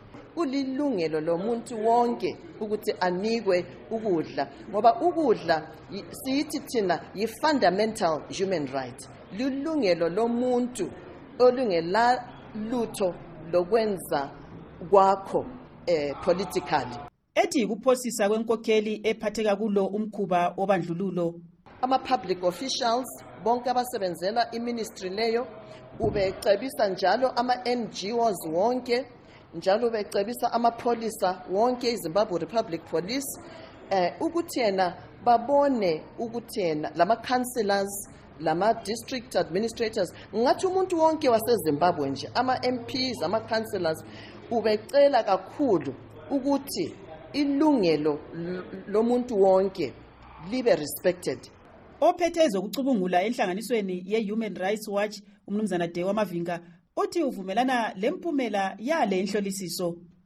Kulilungelo lomuntu wonke ukuthi anikwe ukudla, ngoba ukudla siyithi thina yi-fundamental human right. Lilungelo lomuntu olungela lutho lokwenza kwakho politically. Ethi kuphosisa kwenkokheli ephatheka kulo umkhuba obandlululo. Ama-public officials bonke abasebenzela iministry leyo ubecebisa njalo ama-NGOs wonke, njalo becebisa amapolisa wonke iZimbabwe Republic Police ukuthi yena babone ukuthi yena lama-councillors lama-district administrators ngathi umuntu wonke waseZimbabwe nje ama-MPs ama-councillors ubecela kakhulu ukuthi ilungelo lomuntu wonke libe respected. Ophethe ezokucubungula enhlanganisweni ye-Human Rights Watch uMnumzana Dewa Mavinga uthi uvumelana lempumela yale inhlolisiso.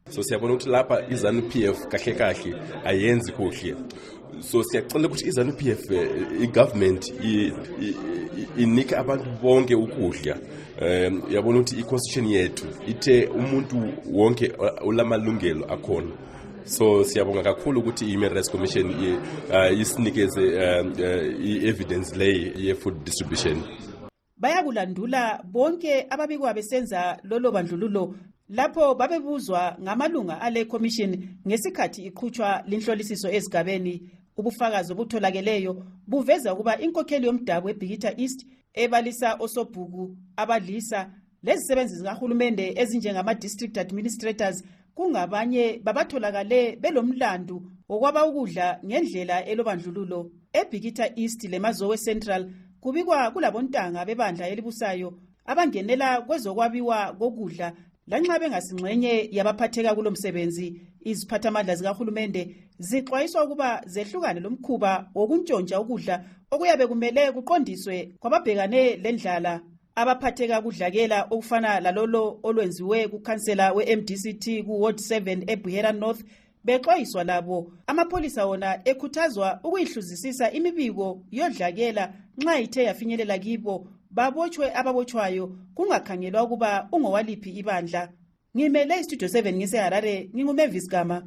So siyabona ukuthi lapha iZANU-PF kahle kahle ayenzi kuhle. So siyacela ukuthi iZANU-PF igovernment inika abantu bonke ukudla. Yabona ukuthi iconstitution yethu ithe umuntu wonke olamalungelo akhona. So siyabonga kakhulu ukuthi i-Human Rights Commission isinikeze i-evidence lay ye-food distribution. Bayakulandula bonke ababikwa besenza lolo bandlululo lapho babebuzwa ngamalunga ale commission ngesikhathi iqhutshwa linhlolisiso ezigabeni. Ubufakazi obutholakeleyo buveza ukuba inkokheli yomdabu eBhikita East ebalisa osobhuku abadlisa lezisebenzi zikahulumende ezinjengama district administrators kungabanye babatholakale belomlandu okwaba ukudla ngendlela elobandlululo. eBhikita East leMazowe Central kubikwa kulabontanga bebandla elibusayo abangenela kwezokwabiwa kokudla lanxa bengasingxenye yabaphatheka kulomsebenzi. Iziphathamandla zikahulumende zixwayiswa ukuba zehlukane lomkhuba wokuntshontsha ukudla okuyabe kumele kuqondiswe kwababhekane lendlala. Abaphatheka kudlakela okufana lalolo olwenziwe kukhansela we-MDCT ku-Ward 7 eBuhera North bexwayiswa labo. Amapolisa wona ekhuthazwa ukuyihluzisisa imibiko yodlakela nxa ithe yafinyelela kibo babotshwe ababotshwayo kungakhangelwa ukuba ungowaliphi ibandla. Ngimele iStudio 7 ngiseHarare, nginguMavis Gama.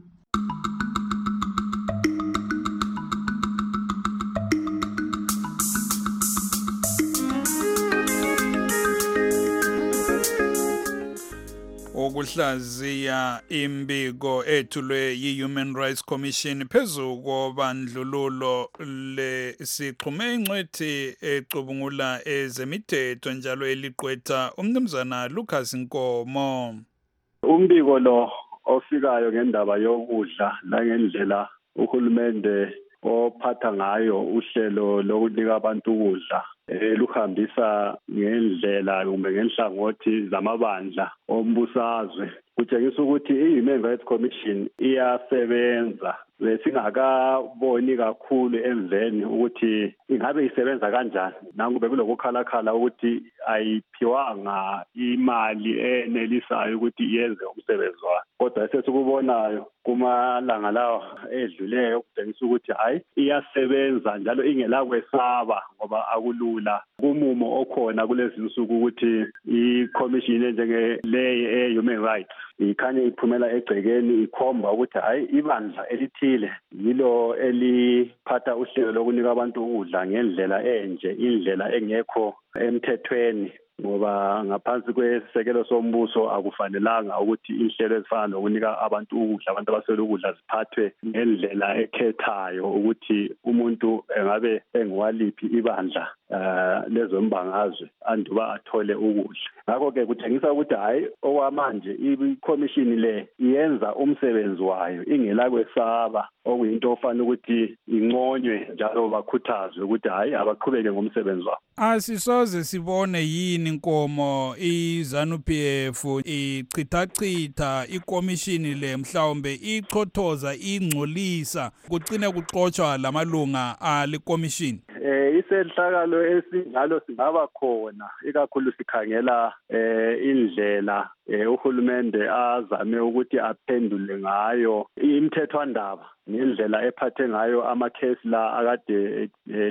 Ukuhlaziya imbiko ethulwe yi-Human Rights Commission phezu kobandlululo lesixhume ingcwethi ecubungula ezemithetho njalo eliqwetha umnumzana Lucas Nkomo. Umbiko lo ofikayo ngendaba yokudla langendlela uhulumende ophatha ngayo uhlelo lokunika abantu ukudla luhambisa ngendlela kumbe ngenhlangothi zamabandla ombusazwe kutshengisa ukuthi i-Human Rights Commission iyasebenza. Besingakaboni kakhulu emveni ukuthi ingabe isebenza kanjani. Nangu bekulokukhalakhala ukuthi ayiphiwanga imali enelisayo ukuthi yenze umsebenzi wayo. Kodwa sesikubonayo kumalanga lawa edluleyo kutshengisa ukuthi hayi iyasebenza njalo ingela kwesaba ngoba akulula kumumo okhona kulezi nsuku ukuthi i-commission njengeleyi e-Human Rights ikhanye iphumela egcekeni ikhomba ukuthi hayi ibandla elithile yilo eliphatha uhlelo lokunika abantu ukudla ngendlela enje, indlela engekho emthethweni, ngoba ngaphansi kwesekelo sombuso akufanelanga ukuthi inhlelo ezifana nokunika abantu ukudla, abantu abaswele ukudla ziphathwe ngendlela ekhethayo ukuthi umuntu engabe engwaliphi ibandla lezombangazwe anduba athole ukudla. Ngakho-ke kutshengisa ukuthi hayi okwamanje i-commission le iyenza umsebenzi wayo ingela kwesaba, okuyinto ofanele ukuthi inconywe njalo bakhuthazwe ukuthi hayi abaqhubeke ngomsebenzi wabo. Asisoze sibone yini Nkomo iZANU-PF ichithachitha ikomishini le mhlawumbe ichothoza ingcolisa kucine kuxotsha lamalunga alikomishini? Isenhlakalo esinjalo singaba khona ikakhulu sikhangela indlela uhulumende azame ukuthi aphendule ngayo imithethwandaba ngendlela ephathe ngayo amakhesi la akade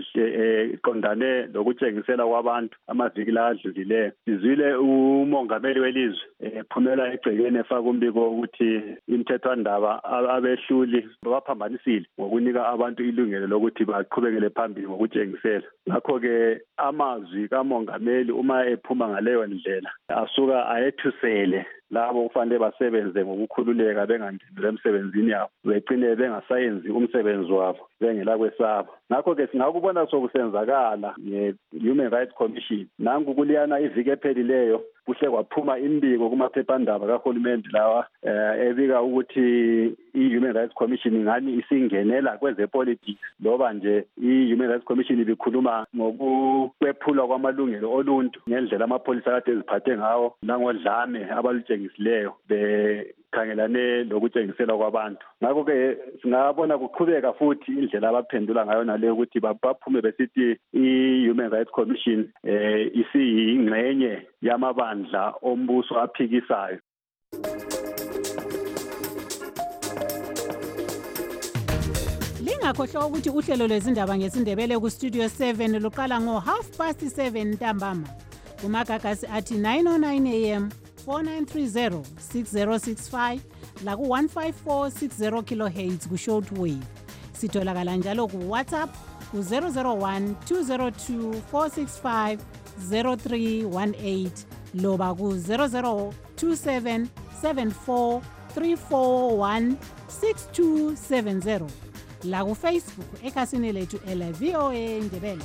eqondane lokutshengisela kwabantu amaviki la adlulileyo. Sizwile umongameli welizwe ephumela egcekeni efaka umbiko ukuthi imithethwandaba abehluli babaphambanisile ngokunika abantu ilungelo lokuthi baqhubekele phambili ngokutshengisela. Ngakho-ke amazwi kamongameli uma ephuma ngaleyo ndlela asuka ayethusele labo kufanele basebenze ngokukhululeka bengangeneli emsebenzini yabo, begcine bengasayenzi umsebenzi wabo bengela kwesaba. Ngakho-ke singakubona sokusenzakala nge-Human Rights Commission. Nangu kuliyana iviki ephelileyo kuhle kwaphuma imbiko kumaphephandaba kahulumende lawa ebika ukuthi i-Human Rights Commission ingani isingenela kwezepolitics, loba nje i-Human Rights Commission ibikhuluma ngokwephulwa kwamalungelo oluntu ngendlela amapholisa kade eziphathe ngawo nangodlame abalutshengisileyo bekhangelane lokutshengisela kwabantu. Ngakho-ke singabona kuqhubeka futhi indlela abaphendula ngayo naleyo ukuthi baphume besithi i-Human Rights Commission isiyingxenye yamabandla ombuso aphikisayo. Ungakhohlwa ukuthi uhlelo lwezindaba ngesindebele kustudio 7 luqala ngo7:30 ntambama. Kumagagasi athi 9:09 am, 4930 6065 la ku15460 kHz ku shortwave. Sitholakala njalo ku WhatsApp ku 001 202 465 0318 loba ku 0027 74 341 6270 la ku Facebook ekhasini lethu ele VOA Ndebele.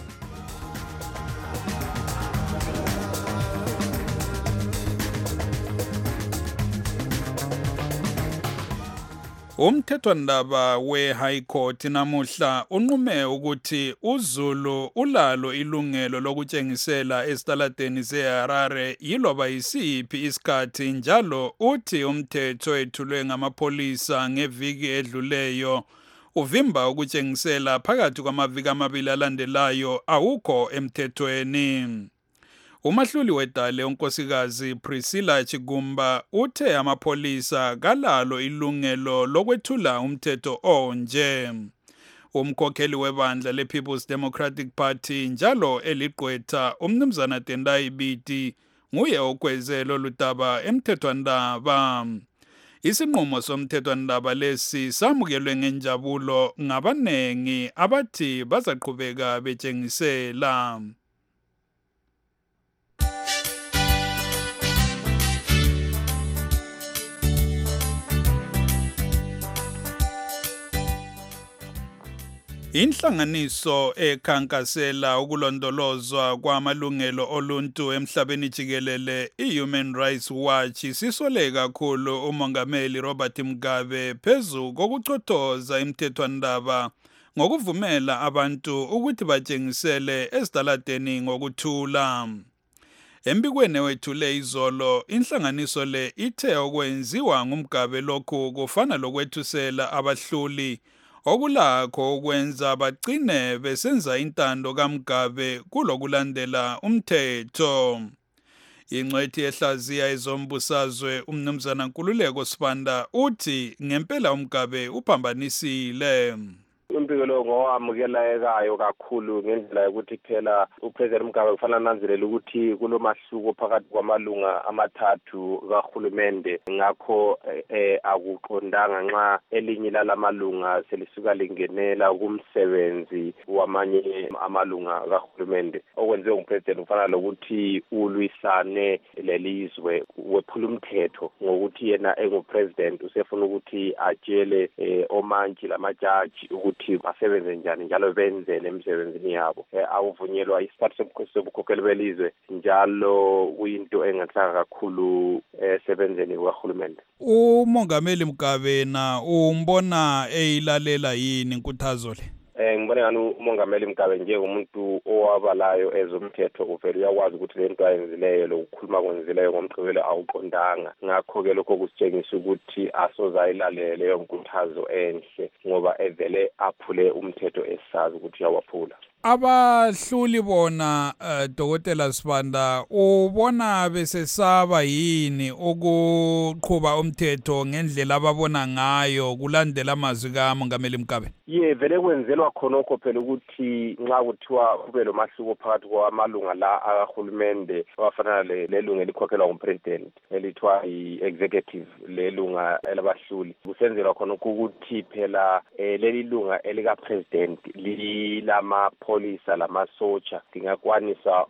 Umthethwandaba we-High Court namuhla unqume ukuthi uZulu ulalo ilungelo lokutshengisela esitaladeni seHarare yiloba yisiphi isikhathi, njalo uthi umthetho ethulwe ngamapholisa ngeviki edluleyo uvimba ukutshengisela phakathi kwamaviki amabili alandelayo awukho emthethweni. Umahluli wedale unkosikazi Priscilla Chigumba uthe amapholisa kalalo ilungelo lokwethula umthetho onje. Umkhokheli webandla le-People's Democratic Party njalo eliqwetha umnumzana Tendai Biti nguye okweze lolu daba emthethwandaba. Isinqumo somthethwandaba lesi samukelwe ngenjabulo ngabanengi abathi bazaqhubeka betshengisela. Inhlanganiso ekhankasela ukulondolozwa kwamalungelo oluntu emhlabeni jikelele iHuman Rights Watch sisole kakhulu umongameli Robert Mugabe phezu kokuchothoza imthethwandaba ngokuvumela abantu ukuthi batshengisele esitaladeni ngokuthula. Embikweni wethule izolo, inhlanganiso le ithe okwenziwa nguMugabe lokhu kufana lokwethusela abahluli okulakho ukwenza bagcine besenza intando kaMugabe kulokulandela umthetho. Ingcwethi ehlaziya ezombusazwe umnumzana Nkululeko Sibanda uthi ngempela uMugabe uphambanisile. Umbiko ngowamukelayo kakhulu ngendlela yokuthi phela uPresident Mugabe kufanele nanzelela ukuthi kulomahluko phakathi kwamalunga amathathu kahulumende, ngakho akuqondanga nxa elinye lalamalunga selisuka lingenela kumsebenzi wamanye amalunga kahulumende. Okwenziwe nguPresident kufanele lokuthi ulwisane lelizwe wephula umthetho ngokuthi yena enguPresident usefuna ukuthi atshele omantshi lamajaji ukuthi basebenze njani njalo benzele emsebenzini yabo. Awuvunyelwa isikhathi sobukhokheli belizwe njalo kuyinto engahlanga kakhulu esebenzeni kwahulumende. Umongameli Mugabe na umbona eyilalela yini inkuthazo le? Ngibona ngani umongameli Mugabe njengomuntu owabalayo ezomthetho uvele uyakwazi ukuthi lento ayenzileyo lokukhuluma kwenzileyo ngomgqibelo awuqondanga. Ngakho-ke lokho kusitshengisa ukuthi asozayilalele leyo nkuthazo enhle ngoba evele aphule umthetho esazi ukuthi uyawaphula. Abahluli bona Dr. Sibanda ubona besesaba yini ukuqhuba umthetho ngendlela ababona ngayo kulandela amazwi kaMongameli Mugabe? Vele kwenzelwa khonokho phela ukuthi nxa kuthiwa kube lomahluko phakathi kwamalunga la akahulumende afana lelunga elikhokhelwa ngupresident elithiwa i-executive lelunga elabahluli, kusenzelwa khonokho ukuthi phela leli lunga elikapresident lilamapholisa lamasotsha lingakwanisa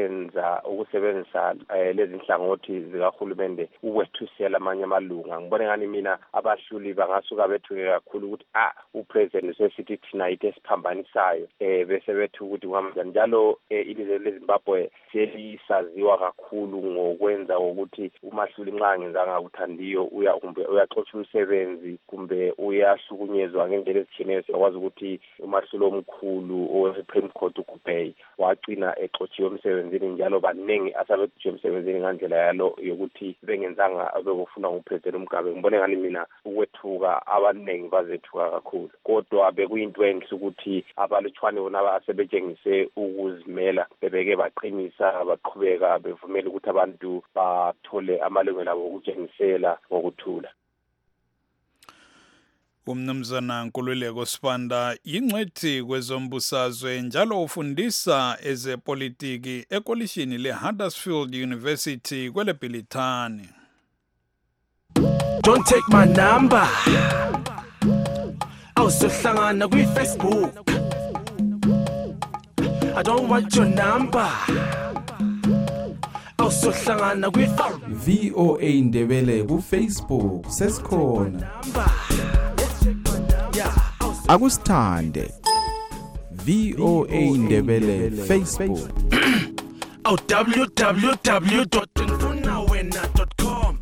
ukusebenzisa lezi nhlangothi zikahulumende ukwethusela amanye amalunga. Ngibone ngani mina abahluli bangasuka bethuke kakhulu ukuthi upresident sesithi thina yithe esiphambanisayo bese bethu ukuthi kuhamba njalo ilizwe leZimbabwe selisaziwa kakhulu ngokwenza ukuthi umahluli nxa ngenzanga ukuthandiyo uyaxotsha umsebenzi kumbe uyahlukunyezwa ngendlela ezitshiyeneyo. Siyakwazi ukuthi umahluli omkhulu owe-Supreme Court uGubhey wagcina exotshiwe emsebenzini njalo baningi asabexotshiwe emsebenzini ngandlela yalo yokuthi bengenzanga bekufuna nguPresident Mugabe. Ngibone ngani mina ukwethuka abaningi bazethuka kakhulu, kodwa bekuyinto enhle ukuthi abalutshwane bona asebetshengise ukuzimela bebeke baqinisa baqhubeka bevumela ukuthi abantu bathole amalungelo abo okutshengisela ngokuthula. Umnumzana Nkululeko Sibanda yingcwethi kwezombusazwe njalo ufundisa ezepolitiki ekolishini leHuddersfield University kwele Bhilithani. Don't take my number. Awusohlangana kwi-Facebook. I don't want your number. Awusohlangana VOA Indebele ku-Facebook sesikhona. Akusithande VOA Indebele Facebook. www.mfunawena.com.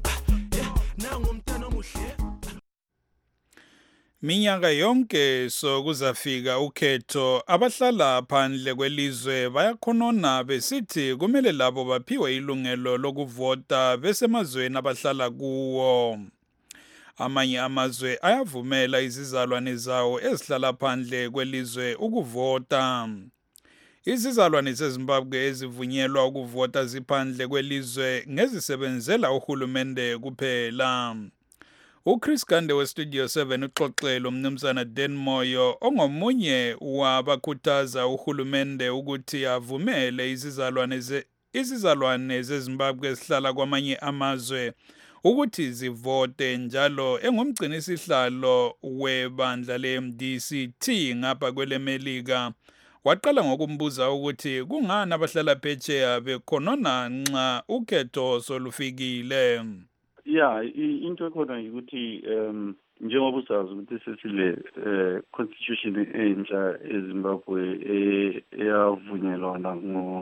Minyaka yonke sokuzafika ukhetho abahlala phandle kwelizwe bayakhonona besithi kumele labo baphiwe ilungelo lokuvota besemazweni abahlala kuwo. Amanye amazwe ayavumela izizalwane zawo ezihlala phandle kwelizwe ukuvota. Izizalwane zeZimbabwe ezivunyelwa ukuvota ziphandle kwelizwe ngezisebenzela uhulumende kuphela. uChris Gande weStudio 7 uxoxela umnumzana Dan Moyo ongomunye wabakhuthaza uhulumende ukuthi avumele izizalwane zeZimbabwe ezihlala kwamanye amazwe ukuthi zivote njalo engumgcinisihlalo webandla leMDCT ngapha kweleMelika. Waqala ngokumbuza ukuthi kungani abahlala phetsheya bekhonona nxa ukhetho solufikile. Into ekhona ukuthi njengoba usazi ukuthi sesile constitution entsha eZimbabwe eyavunyelwana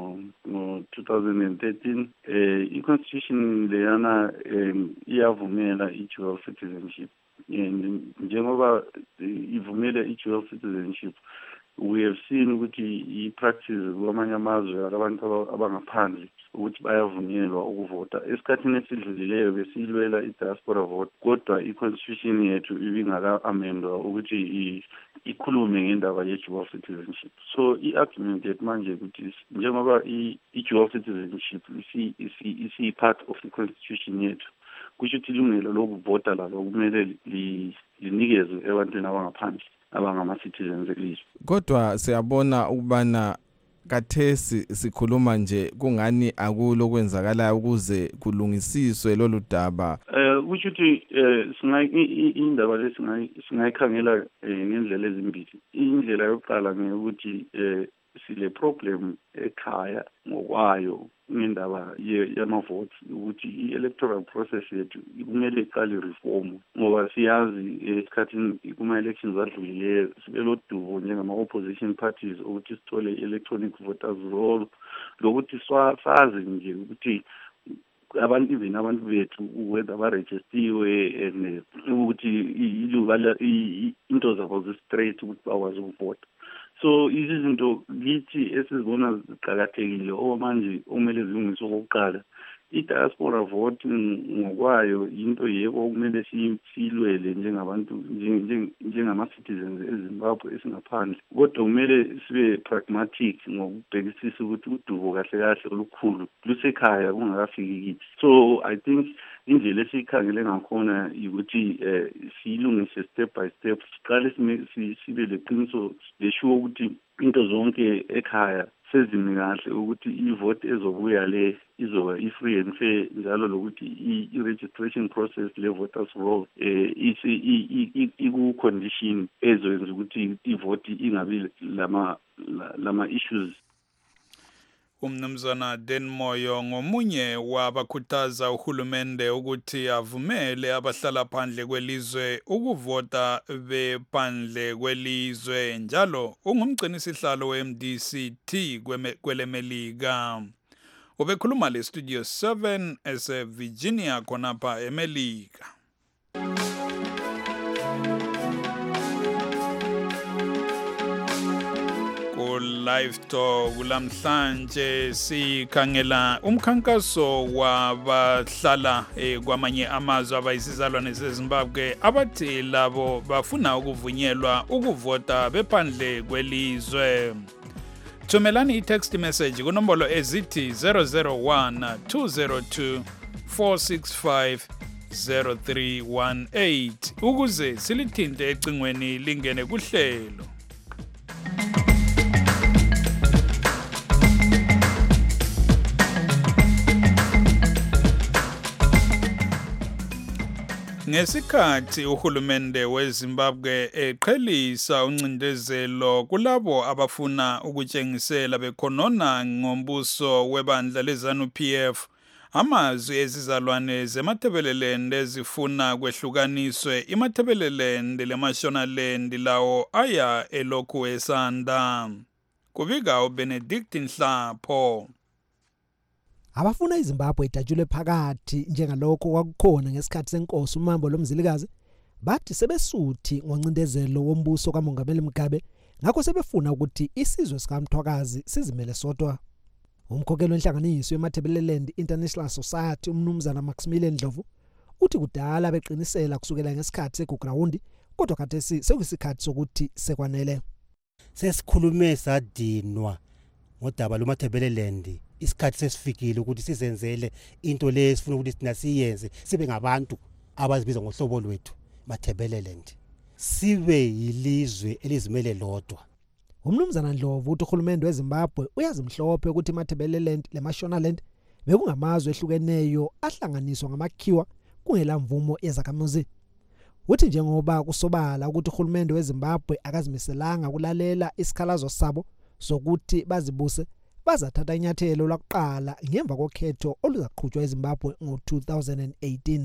ngo-2013 i-constitution leyana iyavumela i-dual citizenship. Njengoba ivumela i-dual citizenship, we have seen ukuthi i-practice kwamanye amazwe abantu abangaphandle ukuthi bayavunyelwa ukuvota. Esikhathini esidlulileyo besilwela i-diaspora vote, kodwa i-constitution yethu ibingaka-amendwa ukuthi ikhulume ngendaba ye-dual citizenship. So i-argument yethu manje ukuthi njengoba i-dual citizenship isi-part of the-constitution yethu, kusho ukuthi ilungelo lokuvota lalo kumele linikezwe ebantwini abangaphandle abangama-citizens elizwe. Kodwa siyabona ukubana kathesi sikhuluma nje kungani akulo kwenzakala ukuze kulungisiswe lolu daba. Kusho ukuthi indaba le singayikhangela ngendlela ezimbili. Indlela yokuqala ngeyokuthi sile problem ekhaya ngokwayo ngendaba yamavotes ukuthi i-electoral process yethu kumele iqale reform, ngoba siyazi esikhathini kuma-elections adlulileyo sibelodubo njengama-opposition parties ukuthi sithole i-electronic voters roll, lokuthi sazi nje ukuthi abantu bethu whether barejistiwe and ukuthi into zabo zi-straight ukuthi bakwazi ukuvota. So izinto kithi esizibona ziqhakathekile manje okumele zilungiswe kokuqala. I-diaspora vote ngokwayo into yebo kumele siyilwele njengabantu njengama-citizens eZimbabwe esingaphandle, kodwa kumele sibe pragmatic ngokubhekisisa ukuthi udubo kahle kahle olukhulu lusekhaya kungakafiki kithi. So I think indlela esiyikhangele ngakhona ukuthi siyilungise step by step, siqale sibe leqiniso leshuwo ukuthi into zonke ekhaya sezimi kahle ukuthi i-vote ezobuya le izoba i-free and fair, njalo lokuthi i-registration process le-voters roll iku-condition ezoyenza ukuthi i-vote ingabi lama issues. Umnumzana Dan Moyo ngomunye wabakhuthaza uhulumende ukuthi avumele abahlala phandle kwelizwe ukuvota bephandle kwelizwe, njalo ungumgcinisihlalo we-MDCT kweleMelika. Ubekhuluma leStudio 7 eseVirginia khonapha eMelika. Live Talk kulamhlanje sikhangela umkhankaso wabahlala kwamanye amazwe abayizizalwane zeZimbabwe abathi labo bafuna ukuvunyelwa ukuvota bephandle kwelizwe. Thumelani i-text message kunombolo ezithi 001 202 465 0318 ukuze silithinte ecingweni lingene kuhlelo. Ngesikhathi uhulumende weZimbabwe eqhelisa uncindezelo kulabo abafuna ukutshengisela bekhonona ngombuso webandla leZANU-PF, amazwi ezizalwane zeMatabeleland ezifuna kwehlukaniswe iMatabeleland leMashonaland lawo aya elokhu esanda. Kubika uBenedict Nhlapho. Abafuna iZimbabwe idatshulwe phakathi njengalokho kwakukhona ngesikhathi senkosi uMambo loMzilikazi bathi sebesuthi ngoncindezelo wombuso kaMongameli Mugabe, ngakho sebefuna ukuthi isizwe sikaMthwakazi sizimele sodwa. Umkhokheli wenhlanganiso yeMatabeleland International Society uMnumzana Maximilian Ndlovu uthi kudala beqinisela kusukela ngesikhathi seguground, kodwa khathesi sekuyisikhathi sokuthi sekwanele. Sesikhulume sadinwa ngodaba loMatabeleland, isikhathi sesifikile ukuthi sizenzele into le sifuna ukuthi sina siyenze, sibe ngabantu abazibiza ngohlobo lwethu Matabeleland, sibe yilizwe elizimele lodwa. Umnumzana Ndlovu uthi uhulumende weZimbabwe uyazimhlophe ukuthi iMatabeleland leMashonaland bekungamazwe ehlukeneyo ahlanganiswa ngamakhiwa kungela mvumo yezakhamuzi. Uthi njengoba kusobala ukuthi uhulumende weZimbabwe akazimiselanga kulalela isikhalazo sabo sokuthi bazibuse, bazathatha inyathelo lokuqala ngemva kokhetho oluzaqhutshwa eZimbabwe ngo-2018.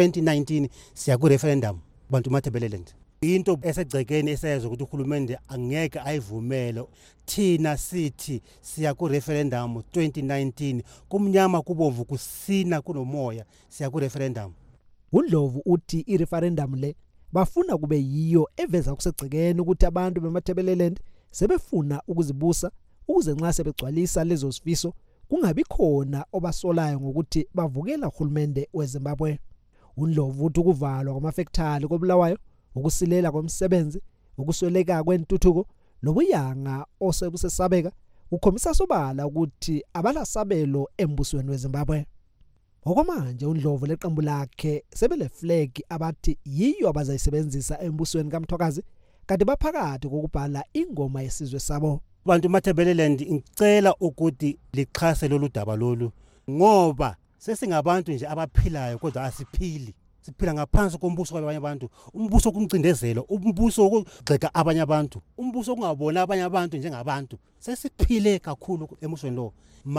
2019 siya ku referendum bantu Matabeleland. Into esegcekeni esayezwa ukuthi uhulumende angeke ayivumele. Thina sithi siya ku referendum 2019, kumnyama kubomvu kusina kunomoya, siya ku referendum. uNdlovu uthi i-referendum le bafuna kube yiyo eveza kusegcekeni ukuthi abantu beMatabeleland sebefuna ukuzibusa, ukuze nxa sebegcwalisa lezo sifiso kungabi khona obasolayo ngokuthi bavukela uhulumende weZimbabwe. uNdlovu uthi ukuvalwa kwamafektali kobulawayo, ukusilela komsebenzi, ukusweleka kwentuthuko lobuyanga osebusesabeka ukhombisa sobala ukuthi abalasabelo embusweni weZimbabwe. Okwamanje uNdlovu leqembu lakhe sebele flag abathi yiyo abazayisebenzisa embusweni kaMthwakazi, kanti baphakathi kokubhala ingoma yesizwe sabo. Bantu Matabeleland ngicela ukuthi liqhase lolu daba lolu, ngoba sesingabantu nje abaphilayo kodwa asiphili. Siphila ngaphansi kombuso kwabanye abantu, umbuso kumcindezelo, umbuso ukugxeka abanye abantu, umbuso ungabona abanye abantu njengabantu. Sesiphile kakhulu emusweni lo.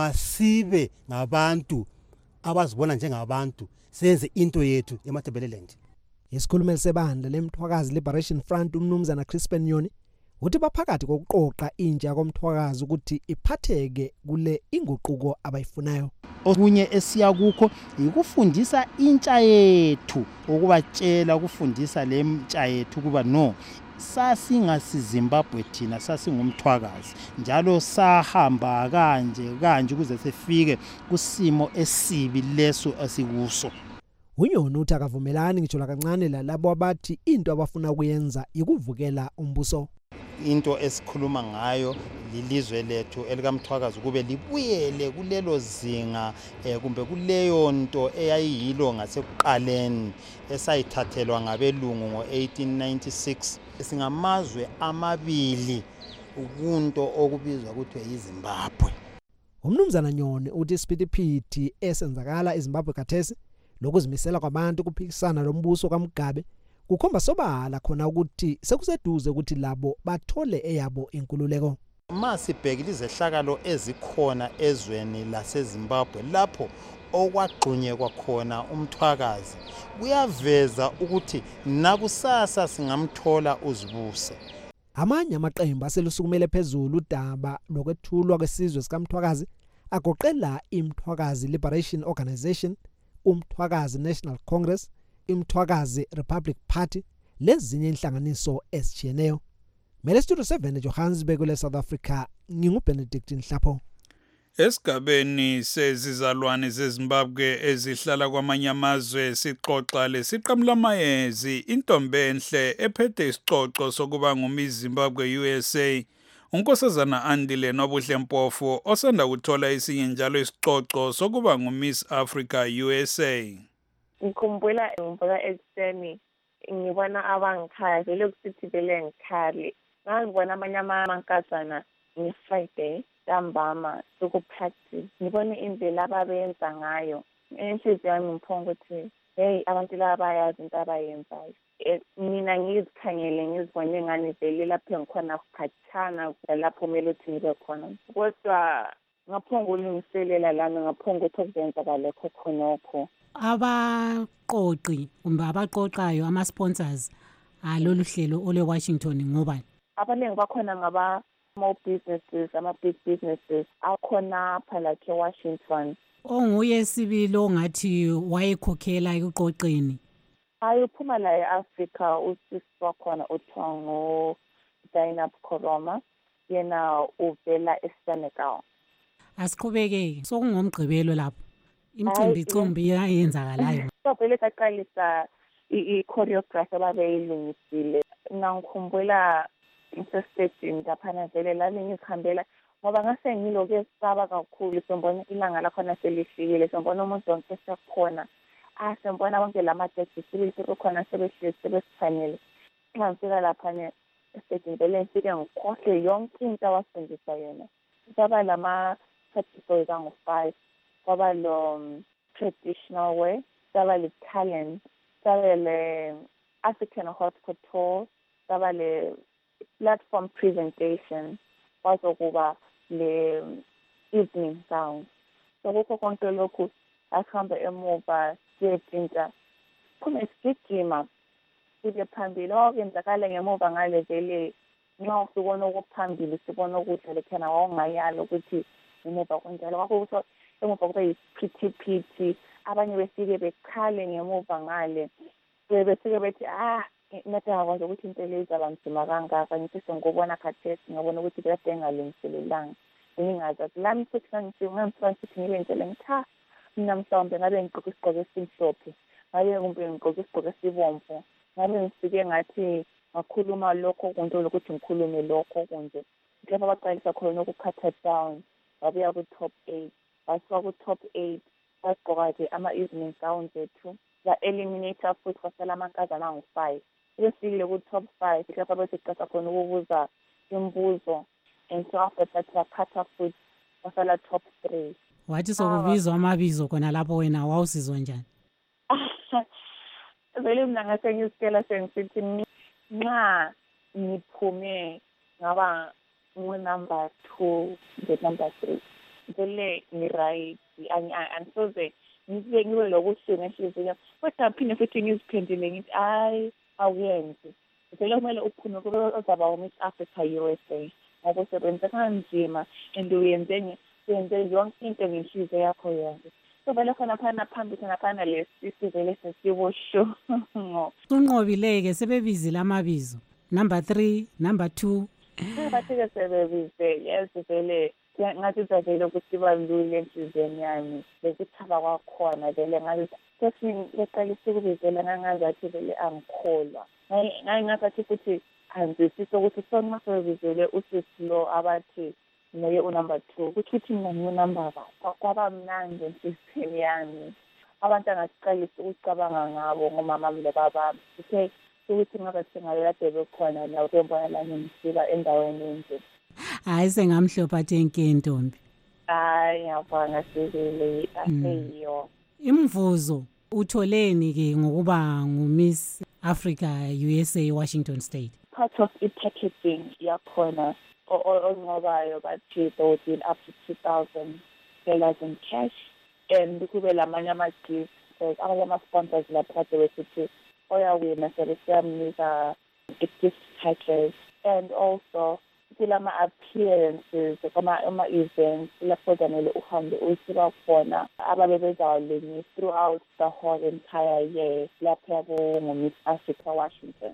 Masibe ngabantu abazibona njengabantu, senze into yethu eMatabeleland. Isikhulumeli sebandla leMthwakazi Liberation Front uMnumzana Crispin Nyoni uthi baphakathi kokuqoqa intsha komthwakazi ukuthi iphatheke kule inguquko abayifunayo. Okunye esiya kukho ikufundisa intsha yethu, ukubatshela ukufundisa le ntsha yethu kuba no sasingasiZimbabwe thina sasingumthwakazi, njalo sahamba kanje ukuze sifike kusimo esibi leso asikuso. uNyoni uthi akavumelani ngitsho kancane lalabo abathi into abafuna ukuyenza ikuvukela umbuso. Into esikhuluma ngayo lilizwe lethu elikaMthwakazi kube libuyele kulelo zinga kumbe kuleyo nto eyayiyilo ngasekuqaleni esayithathelwa ngabelungu ngo-1896. Singamazwe amabili ukunto okubizwa ukuthi yiZimbabwe. Umnumzana Nyoni uthi isiphithiphithi esenzakala eZimbabwe khathesi lokuzimisela kwabantu kuphikisana lombuso kaMugabe kukhomba sobala khona ukuthi sekuseduze ukuthi labo bathole eyabo inkululeko. Masibhekile izehlakalo ezikhona ezweni laseZimbabwe lapho okwagxunyekwa kwakhona umthwakazi, kuyaveza ukuthi nakusasa singamthola uzibuse. Amanye amaqembu aselusukumele phezulu udaba lokwethulwa kwesizwe sikaMthwakazi agoqela iMthwakazi Liberation Organization, uMthwakazi National Congress, iMthwakazi Republic Party lezinye inhlanganiso ezitshiyeneyo. Mele Studio 7 Johannesburg le South Africa, nginguBenedict Nhlapho. Esigabeni sezizalwane zeZimbabwe ezihlala kwamanye amazwe sixoxa lesiqhamulo lamayezi intombi enhle ephethe isicoco sokuba nguMizimbabwe USA. Unkosazana Andile Nobuhle Mpofu osanda kuthola isinye njalo isicoco sokuba nguMiss Africa USA. ngikhumbula ngivuka ekuseni ngibona abangikhaya vele kusithi vele ngikhali ngangibona amanye amankazana nge-Friday ntambama sokupractice ngibone indlela ababenza ngayo enhliziyo yami ngiphonga ukuthi hey abantu laba bayazi into abayenzayo mina ngizikhangele ngizibone ngani vele lapho ngikhona kukhathana lapho kumele ukuthi ngibe khona kodwa ngaphonga ulungiselela lami ngaphonga ukuthi okuzenzakala khonokho abaqoqi kumbe abaqoqayo ama-sponsors alolu hlelo ole-Washington ngobani abaningi bakhona ngaba-small businesses ama-big businesses akhona apha like eWashington onguye sibili ongathi wayekhokhela ekuqoqeni hayi uphuma la e-Africa usisi wakhona uthiwa nguDainab Koroma yena uvela eSenegal asiqhubeke sokungomgqibelo lapho imicimbi yayenzakalayo vele saqalisa i-choreography ababeyilungisile ngangikhumbula ngisestagini laphana vele lami ngizihambela ngoba ngase ngiloku esaba kakhulu sembona ilanga lakhona selifikile sembona umuntu wonke sekhona sembona bonke lamajaji sebekhona sebehlezi sebesifanele ngangifika laphana estagini vele ngifike ngikhohle yonke into awasifundisa yona kwaba lama-categories angu-5 kwaba lo traditional way kwaba le-talent kwaba le-African hot couture kwaba le-platform presentation kwazokuba le-evening sound so kukho konke lokhu asihambe emuva siyetshintsha khona sigijima sibe phambili okwenzakala ngemuva ngale vele nxa usubona okuphambili sibona ukuthi lekhona wawungayalo ukuthi ngemuva kunjalo kwakuthi emuva kube yiphithiphithi abanye besike bekhale ngemuva ngale besike bethi nathi ngakwenza ukuthi into le izaba nzima kangaka ngithi sengikubona khathesi ngabona ukuthi kade engalungiselelanga ngingazazi lami futhi ngangifika ngithi ngilenzele ngitha mina mhlawumbe ngabe ngigqoke isigqoko esimhlophe ngabe kumbe ngigqoke isigqoko esibomvu ngabe ngifike ngathi ngakhuluma lokho kunje lokuthi ngikhulume lokho kunje lapho baqalisa khona ukukhatha down wabuya ku-top 8 basuka ku-top 8 bagqoka-ke ama-evening gowns ethu ba-eliminator futhi kwasala amankazana angu-5 sebefikile ku-top 5 lapho beseqasa khona ukubuza imibuzo and so after that bakhatha futhi kwasala top 3 wathi sokubizwa amabizo khona lapho wena wawusizwa njani vele mina ngase ngizitshela sengisithi nxa ngiphume ngaba ngu-number 2 nge-number 3 vele ngi-right angisoze ngibe lokuhlunga enhliziyo kodwa phinde futhi ngiziphendule ngithi awuyenzi vele kumele uphume kube ozaba u-Miss Africa USA ngoba usebenze kanzima and uyenze yonke into ngenhliziyo yakho yonke so vele khona phana phambili naphana lesi vele sesibosho unqobile-ke sebebizile amabizo number 3 number 2 bathi-ke sebebize yes vele ngathi vele ukuthi balule enhliziyweni yami bekuthaba kwakhona vele ngathi sesileqalisa ukubizela ngangazathi vele angikholwa ngathi futhi anzwisise ukuthi sonxa sebebizele usisi lo abathi naye unumber 2 kuthi uthi mina ngingunumber kwaba mnandi enhliziyweni yami abantu angaqalisa ukucabanga ngabo ngomama lebabami okay ukuthi ngabe singayelade bekhona la ubona la ngimsika endaweni enje hayi sengamhlopha thenke ntombi ngiyabonga sibili aseyiyo imvuzo utholeni-ke ngokuba ngu-Miss Africa USA Washington State part of i-packaging yakhona onqobayo bathi they would deal up to $2,000 in cash and kube lamanye ama-gifts abanye ama-sponsors lapho kade besithi oyawina sebe siyamnika i-gift package and also kulama-appearances ama-events lapho zamele uhambe uyisiba khona ababe bezawulingi throughout the whole entire year lapho yabo ngu-Miss Africa Washington.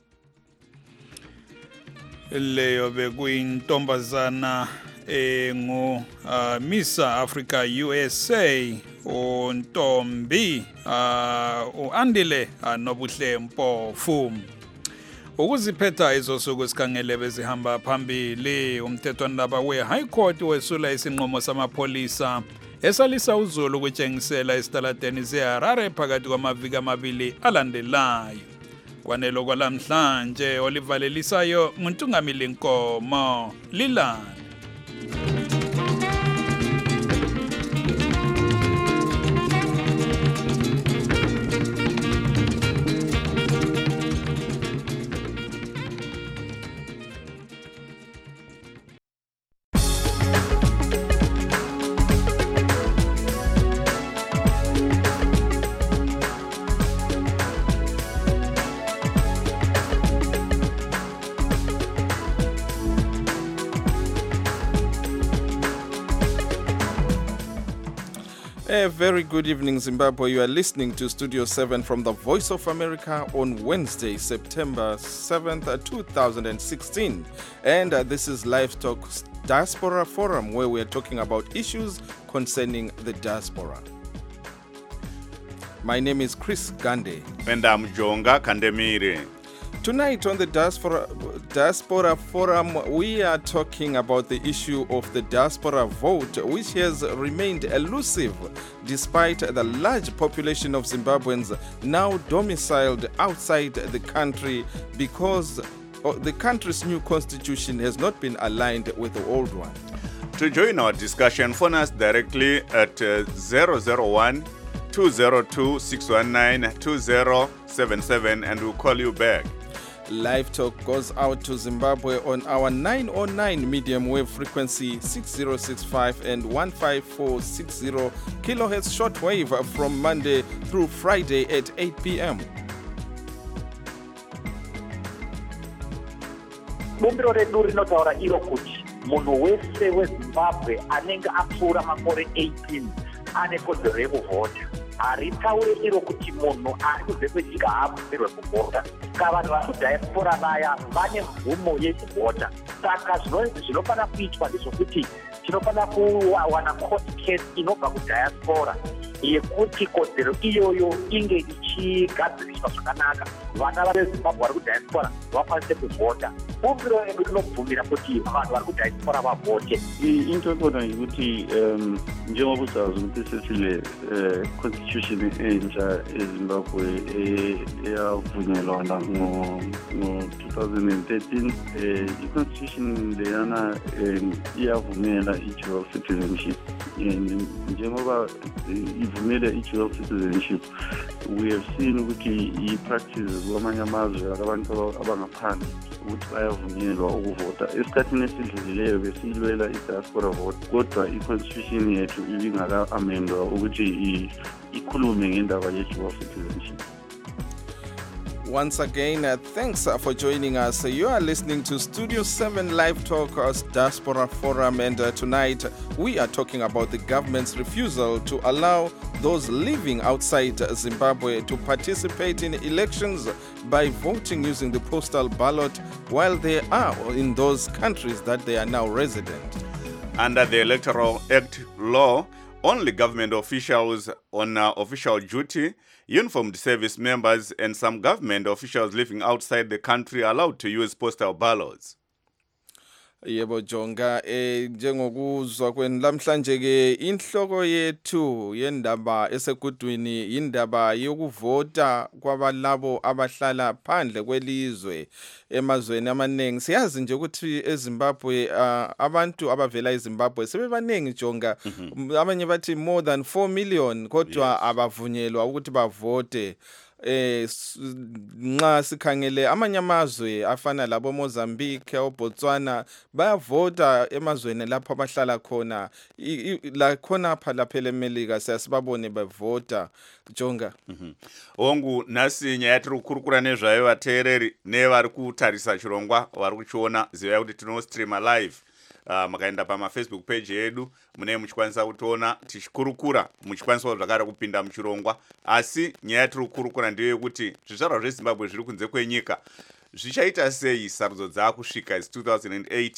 Leyo bekuyintombazana engu Miss Africa USA uNtombi uAndile Nobuhle Mpofu. Ukuziphetha izosuku sikhangele bezihamba phambili umthethwandaba we-High Court wesula isinqumo samapholisa esalisa uzulu kwetshengisela esitaladeni seHarare phakathi kwamaviki amabili alandelayo. Kwanelo kwalamhlanje olivalelisayo nguNtungamili Nkomo Lilani. A very good evening, Zimbabwe. You are listening to Studio 7 from the Voice of America on Wednesday, September 7th, 2016. And this is Live Talk's Diaspora Forum, where we are talking about issues concerning the diaspora. My name is Chris Gande. And I'm Jonga Kandemire. Tonight on the Diaspora Forum, we are talking about the issue of the diaspora vote, which has remained elusive despite the large population of Zimbabweans now domiciled outside the country because the country's new constitution has not been aligned with the old one. To join our discussion, phone us directly at 001 202 619 2077 and we'll call you back. Live Talk goes out to Zimbabwe on our 909 medium wave frequency 6065 and 15460 kilohertz shortwave from Monday through Friday at 8 p.m. Bumbiro redu rinotaura iro kuti munhu wese weZimbabwe anenge apfuura makore 18 ane kodzero yekuvhota. Haritaure iro kuti munhu ari kubve kwenyika haabvumirwe kuvhota. Vanhu vari kudiaspora vaya vane mvumo yekuvhota. Saka zvinofanira kuitwa ndezvokuti tinofanira kuwana court case inobva kudiaspora yekuti kodzero iyoyo inge ichigadziriswa zvakanaka. Vana veZimbabwe vari kudiaspora vakwanise kuvhota. Bumbiro redu rinobvumira kuti vanhu vari kudiaspora vavhote. Into yakona yekuti njengoba usazi ukuthi sesile constitution entsha eZimbabwe eyavunyelwa ngo-2013 i-constitution leyana iyavumela i-dual citizenship. Njengoba ivumele i-dual citizenship, we have seen ukuthi i-practice kwamanye amazwe abantu abangaphandle ukuthi bayavunyelwa ukuvota. Esikhathini esidlulileyo besilwela i-diaspora vote, kodwa i-constitution yethu ibingaka-amendwa ukuthi ikhulume ngendaba ye-dual citizenship. Once again, thanks for joining us. You are listening to Studio 7 Live Talk Diaspora Forum, and tonight we are talking about the government's refusal to allow those living outside Zimbabwe to participate in elections by voting using the postal ballot while they are in those countries that they are now resident. Under the Electoral Act law, only government officials on official duty, uniformed service members, and some government officials living outside the country are allowed to use postal ballots. Yebo Jonga, njengokuzwa kweni lamhlanje ke inhloko yethu yendaba esegudwini indaba yokuvota kwabalabo abahlala phandle kwelizwe emazweni amaningi. Siyazi nje ukuthi eZimbabwe abantu abavela eZimbabwe sebebaningi Jonga. Abanye bathi more than 4 million kodwa abavunyelwa ukuthi bavote. Nxa sikhangele amanye amazwe afana labo Mozambique oBotswana bayavota emazweni lapho abahlala khona la khona pha lapha eMelika siyasibabone bavota Jonga. Ongu nasi nyaya tiri kukurukura nezvayo vateereri nevari kutarisa chirongwa vari kuchiona ziva kuti tino streama live. Makaenda pamafacebook page yedu mune muchikwanisa kutoona tichikurukura muchikwanisa zvakare kupinda muchirongwa. Asi nyaya tiri kukurukura ndeyekuti zvizvarwa zveZimbabwe zviri kunze kwenyika zvichaita sei sarudzo dzaakusvika 2018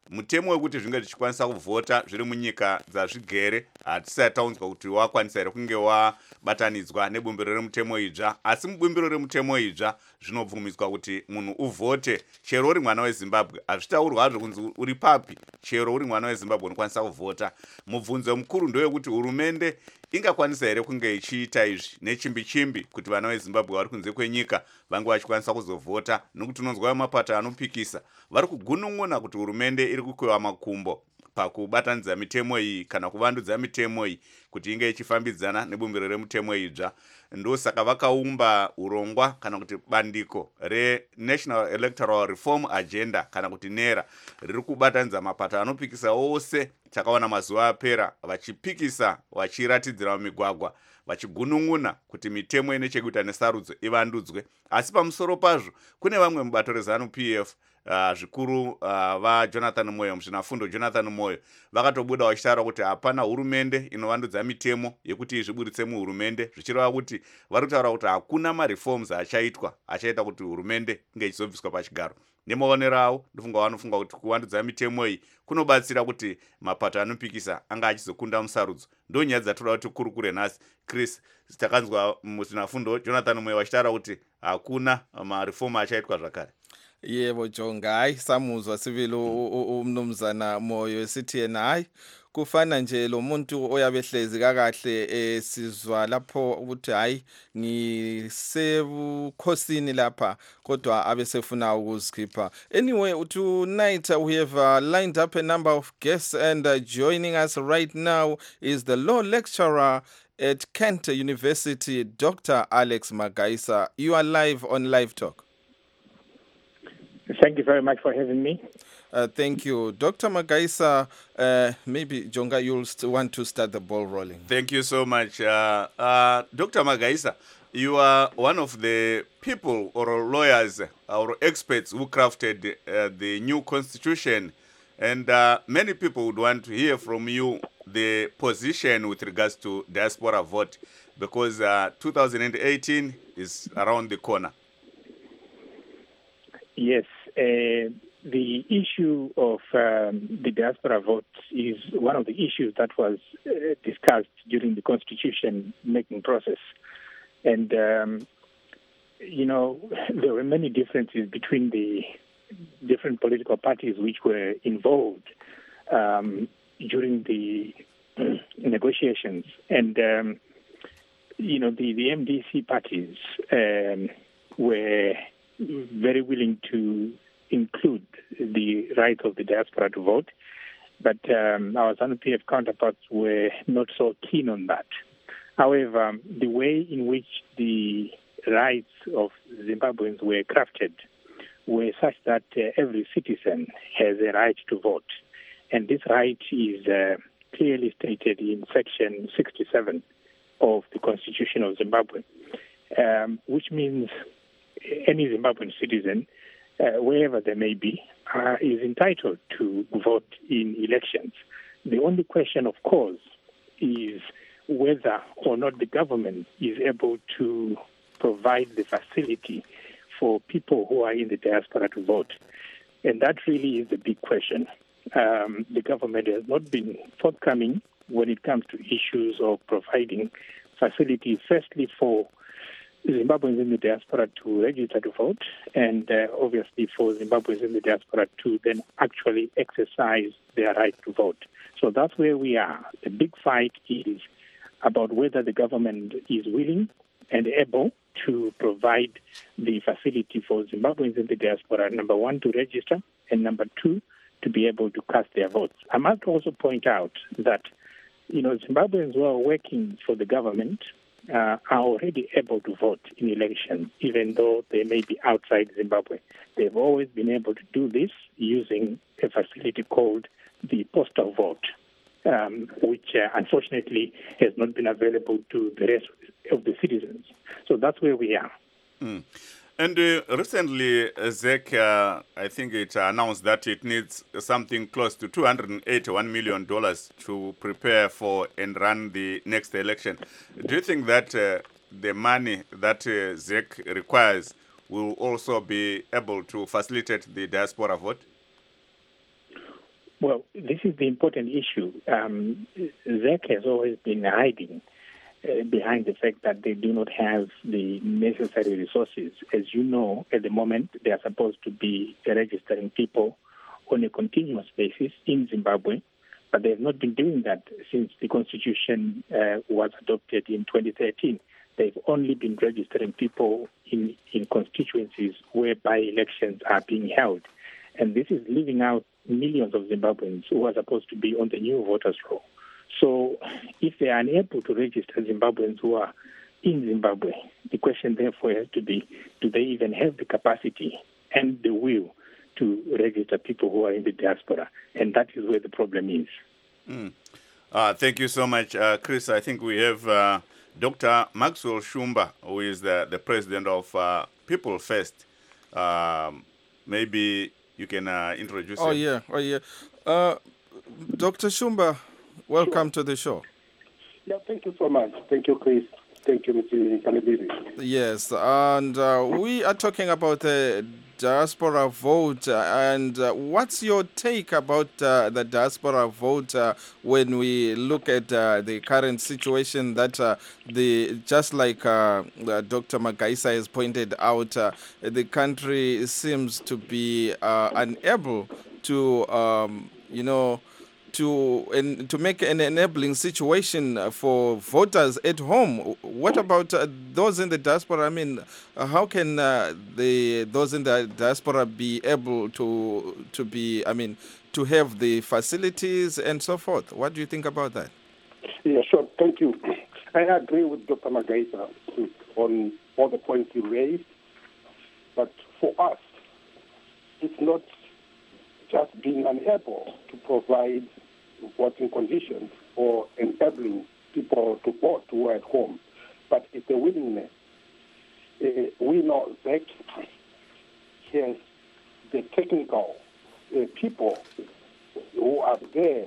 mutemo wekuti zvinge zvichikwanisa kuvhota zviri munyika dzazvigere hatisati taunzwa kuti wakwanisa here kunge wabatanidzwa nebumbiro remutemo idzva, asi mubumbiro remutemo idzva zvinobvumiswa kuti munhu uvhote chero uri mwana wezimbabwe. Hazvitaurwa hazvo kunzi uri papi, chero uri mwana wezimbabwe unokwanisa kuvhota. Mubvunzo mukuru ndowekuti hurumende ingakwanisa here kunge ichiita izvi nechimbi chimbi kuti vana vezimbabwe vari kunze kwenyika vange vachikwanisa kuzovhota, nokuti unonzwa vemapato anopikisa vari kugunun'una kuti hurumende iri kukwewa makumbo pakubatanidza mitemo iyi kana kuvandudza mitemo iyi kuti inge ichifambidzana nebumbiro remutemo idzva. Ndosaka vakaumba urongwa kana kuti bandiko reNational Electoral Reform Agenda kana kuti NERA riri kubatanidza mapato anopikisa ose takaona mazuva apera vachipikisa vachiratidzira mumigwagwa vachigunun'una kuti mitemo ine chekuita nesarudzo ivandudzwe. Asi pamusoro pazvo kune vamwe mubato reZANU-PF zvikuru vaJonathan Moyo, muzvinafundo Jonathan Moyo, vakatobuda vachitaura kuti hapana hurumende inovandudza mitemo yekuti izviburitse muhurumende, zvichireva kuti vari kutaura kuti hakuna mareforms achaita kuti hurumende inge ichizobviswa pachigaro. Nemaonero avo ndofunga vanofunga kuti kuvandudza mitemo iyi kunobatsira kuti mapato anopikisa anga achizokunda musarudzo. Ndo nyaya dzatoda kuti kurukure nhasi. Chris, takanzwa muzvinafundo Jonathan Moyo vachitaura kuti hakuna mareform achaitwa zvakare. Yebo Jonga, hayi samuzwa sivile umnumzana Moyo esithi yena hayi kufana nje lo muntu oyabehlezi kakahle sizwa lapho ukuthi hayi ngisebukhosini lapha kodwa abesefuna ukuzikhipha. Anyway, tonight we have lined up a number of guests and joining us right now is the law lecturer at Kent University, Dr. Alex Magaisa. You are live on Live Talk. Thank you very much for having me. Thank you. Dr. Magaisa, maybe Jonga, you'll want to start the ball rolling. Thank you so much. Dr. Magaisa, you are one of the people or lawyers or experts who crafted the new constitution. And many people would want to hear from you the position with regards to diaspora vote, because 2018 is around the corner. Yes, the issue of the diaspora vote is one of the issues that was discussed during the constitution making process. And, there were many differences between the different political parties which were involved during the negotiations. And, the MDC parties were very willing to include the right of the diaspora to vote, but our ZANU-PF counterparts were not so keen on that. However, the way in which the rights of Zimbabweans were crafted were such that every citizen has a right to vote, and this right is clearly stated in Section 67 of the Constitution of Zimbabwe, which means any Zimbabwean citizen, wherever they may be, is entitled to vote in elections. The only question, of course, is whether or not the government is able to provide the facility for people who are in the diaspora to vote. And that really is the big question. The government has not been forthcoming when it comes to issues of providing facilities, firstly for Zimbabweans in the diaspora to register to vote, and obviously for Zimbabweans in the diaspora to then actually exercise their right to vote. So that's where we are. The big fight is about whether the government is willing and able to provide the facility for Zimbabweans in the diaspora, number one, to register, and number two, to be able to cast their votes. I must also point out that, Zimbabweans who are working for the government are already able to vote in elections, even though they may be outside Zimbabwe. They've always been able to do this using a facility called the postal vote, which unfortunately has not been available to the rest of the citizens. So that's where we are. And recently, ZEC, I think it announced that it needs something close to $281 million to prepare for and run the next election. Do you think that the money that ZEC requires will also be able to facilitate the diaspora vote? Well, this is the important issue. ZEC has always been hiding behind the fact that they do not have the necessary resources. As you know, at the moment, they are supposed to be registering people on a continuous basis in Zimbabwe, but they have not been doing that since the constitution was adopted in 2013. They've only been registering people in constituencies where by-elections are being held. And this is leaving out millions of Zimbabweans who are supposed to be on the new voters roll. So if they are unable to register Zimbabweans who are in Zimbabwe, the question therefore has to be, do they even have the capacity and the will to register people who are in the diaspora? And that is where the problem is. Thank you so much, Chris. I think we have Dr. Maxwell Shumba, who is the president of People First. Maybe you can introduce him. Oh, yeah. Dr. Shumba, welcome to the show. Yeah, thank you so much. Thank you, Chris. Thank you, Mr. Kalibiri. Yes, and we are talking about the diaspora vote. And what's your take about the diaspora vote when we look at the current situation that just like Dr. Magaisa has pointed out, the country seems to be unable to, to make an enabling situation for voters at home. What about those in the diaspora? I mean, how can those in the diaspora be able to have the facilities and so forth? What do you think about that? Yeah, sure. Thank you. I agree with Dr. Magaisa on all the points he raised. But for us, it's not just being unable to provide voting conditions or enabling people to vote who are at home, but it's a willingness. We know that has the technical people who are there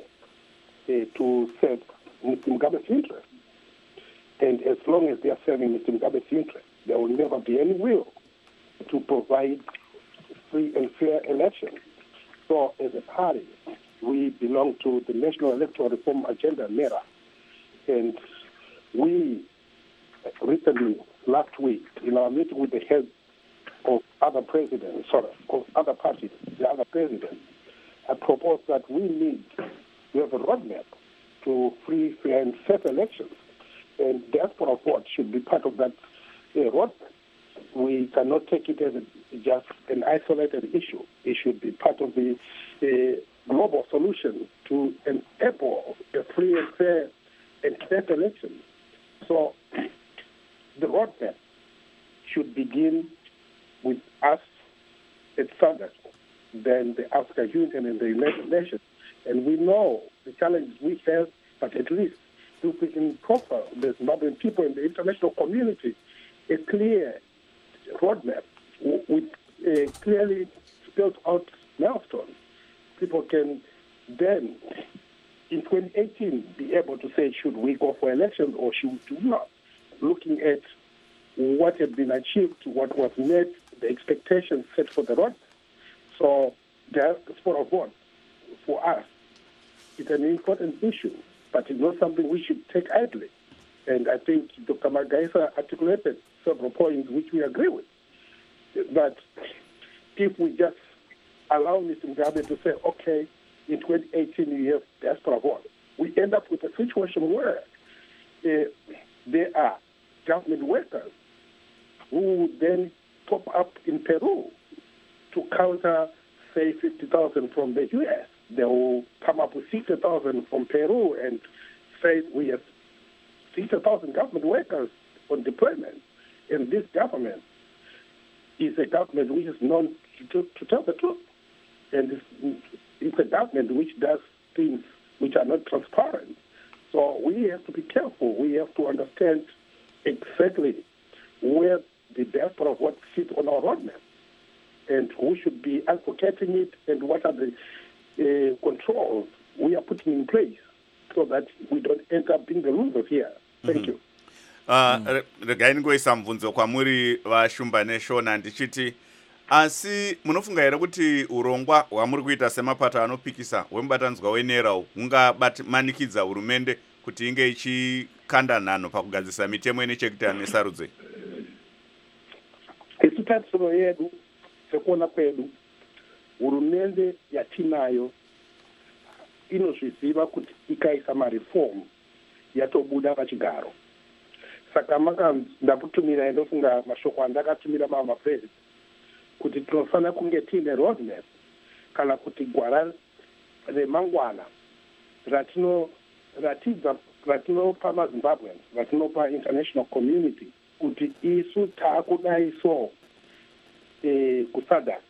to serve Mr. Mugabe's interest. And as long as they are serving Mr. Mugabe's interest, there will never be any will to provide free and fair elections. So as a party, we belong to the National Electoral Reform Agenda, NERA, and we recently, last week, in our meeting with the heads of other presidents, of other parties, the other presidents, I proposed that we need to have a roadmap to free, fair, and safe elections, and diaspora vote should be part of that roadmap. We cannot take it as just an isolated issue. It should be part of the global solution to enable a free and fair and safe election. So the roadmap should begin with us at SADC, then the African Union and the United Nations. And we know the challenges we have, but at least if we can profile the Zimbabwean people in the international community a clear roadmap with clearly spelled out milestones, people can then, in 2018, be able to say, should we go for elections or should we not? Looking at what had been achieved, what was met, the expectations set for the road. So the diaspora vote, for us, it's an important issue, but it's not something we should take idly. And I think Dr. Magaisa articulated several points which we agree with. But if we just allow Mr. Mugabe to say, okay, in 2018 you have diaspora vote, we end up with a situation where there are government workers who then pop up in Peru to counter, say, 50,000 from the U.S. They will come up with 60,000 from Peru and say we have 60,000 government workers on deployment. And this government is a government which is known to tell the truth. And it's a government which does things which are not transparent. So we have to be careful. We have to understand exactly where the diaspora vote sits on our roadmap and who should be advocating it and what are the controls we are putting in place so that we don't end up being the losers here. Thank you. Regai ngoisa mvunzo kwamuri vashumba neshona ndichiti asi munofunga here kuti urongwa hwamuri kuita semapato anopikisa hwemubatanidzwa wenera hungamanikidza hurumende kuti inge ichikanda nhano pakugadzisa mitemo ine chekuita nesarudzo? Isu tarisiro yedu sekuona kwedu hurumende yatinayo inozviziva kuti ikaisa mareform yatobuda pachigaro. Saka ndakutumira ndofunga mashoko andakatumira mapresident kuti tinofana kunge tiine roadmap kana kuti gwara remangwana ratinopa maZimbabweans, ratinopa international community kuti isu taakudai so kuSADC.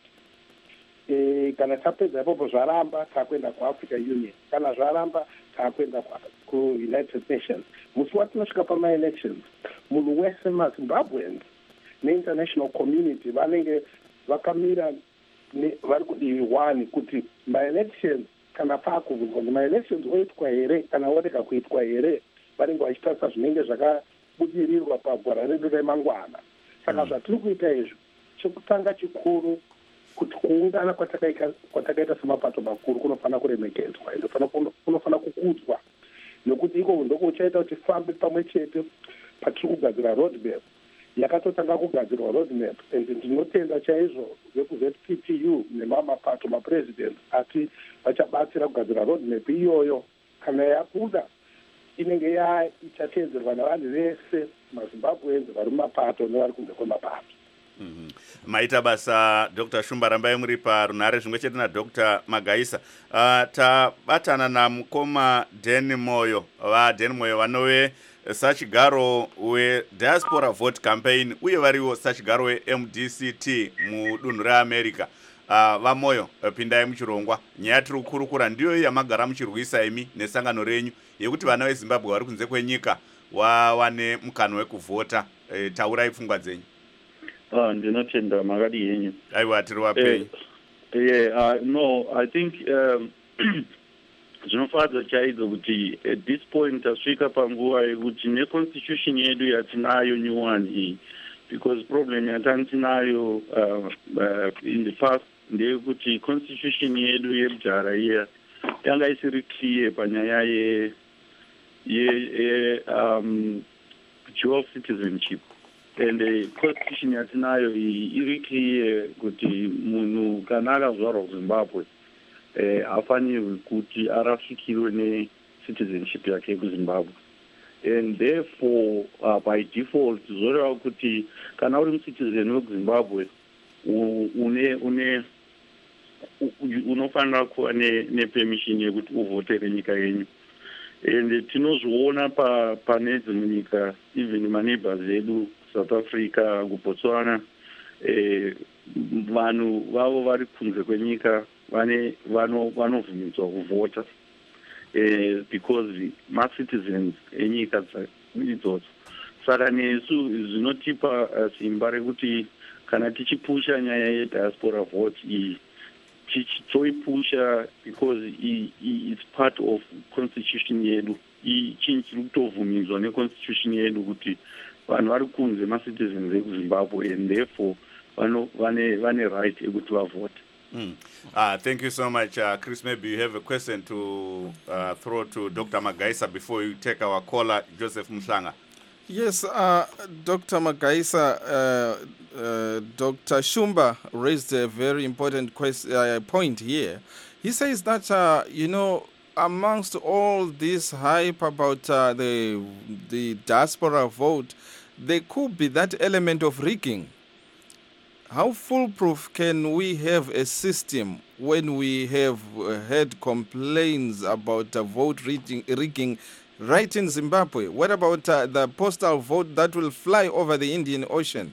Kana tapedza ipopo zvaramba taakuenda kuAfrica Union, kana zvaramba taakuenda kuUnited Nations. Musi watinosvika pamaelections, munhu wese maZimbabweans neinternational community vanenge vakamira vari kudivi one kuti maelections kana paakubvunzwa kuti maelections oitwa here kana orega kuitwa here, vanenge vachitarisa zvinenge zvakabudirirwa pagwara redu remangwana. Saka zvatiri kuita izvo, chekutanga chikuru kuti kuungana kwatakaita semapato makuru kunofana kuremekedzwa, kunofana kukudzwa, nokuti iko ndiko kuchaita kuti tifambe pamwe chete patiri kugadzira roadmap. Yakatotanga kugadzirwa roadmap, and ndinotenda chaizvo vekuzPTU nemamapato mapresident ati vachabatsira kugadzira roadmap iyoyo. Kana yabuda inenge ichatedzerwa navanhu vese maZimbabweans vari mumapato nevari kunze kwemapato. Maita basa Dr. Shumba, rambai muri parunare zvimwe chete naDr. Magaisa. Tabatana namukoma Dan Moyo. Dan Moyo vanove sachigaro weDiaspora Vote Campaign uye variwo sachigaro weMDCT mudunhu reAmerica. Vamoyo, pindai muchirongwa. Nyaya tiri kukurukura ndiyo yamagara muchirwisa imi nesangano renyu yekuti vana veZimbabwe vari kunze kwenyika wawane mukana wekuvhota. Taurai pfungwa dzenyu. Ndinotenda makadi yenyu. Aiwa, tiri wapei. No, I think zvinofadza chaidzo kuti at this point tasvika panguva yekuti neconstitution yedu yatinayo new one iyi, because problem yatanayo in the past ndeyekuti constitution yedu yekudhara iya yanga isiri clear panyaya dual citizenship. And the constitution yatinayo iri clear kuti munhu kana akazvarwa kuZimbabwe afanirwi kuti arasikirwe necitizenship yake kuZimbabwe. And therefore by default zoreva kuti kana uri mucitizen wekuZimbabwe unofanira kuva nepermission yekuti uvhotere nyika yenyu. And tinozviona pane dzimwe nyika, even maneighbors edu South Africa, kuBotswana, vanhu vavo vari kunze kwenyika vanovhumidzwa kuvhota because ma-citizens enyika idzodzo. Saka nesu zvinotipa simba rekuti kana tichipusha nyaya yediaspora vote iyi tichitoipusha because it's part of constitution yedu. Chinhu chiri kutovhumidzwa neconstitution yedu kuti vanhu vari kunze ma-citizens ekuZimbabwe, and therefore vane right yekuti vavote. Thank you so much. Chris, maybe you have a question to throw to Dr. Magaisa before you take our caller, Joseph Mhlanga. Yes, Dr. Magaisa, Dr. Shumba raised a very important point here. He says that, amongst all this hype about the diaspora vote, there could be that element of rigging. How foolproof can we have a system when we have had complaints about vote rigging right in Zimbabwe? What about the postal vote that will fly over the Indian Ocean?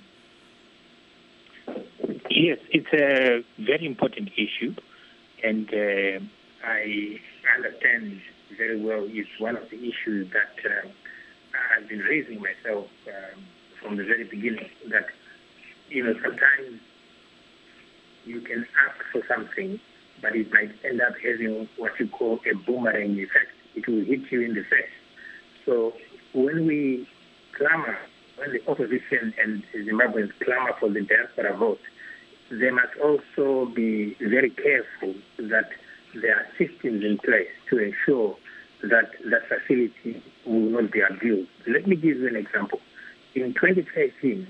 Yes, it's a very important issue, and I understand very well it's one of the issues that I've been raising myself from the very beginning, that sometimes you can ask for something, but it might end up having what you call a boomerang effect. It will hit you in the face. So when we clamor, when the opposition and Zimbabweans clamor for the diaspora vote, they must also be very careful that there are systems in place to ensure that the facility will not be abused. Let me give you an example. In 2013,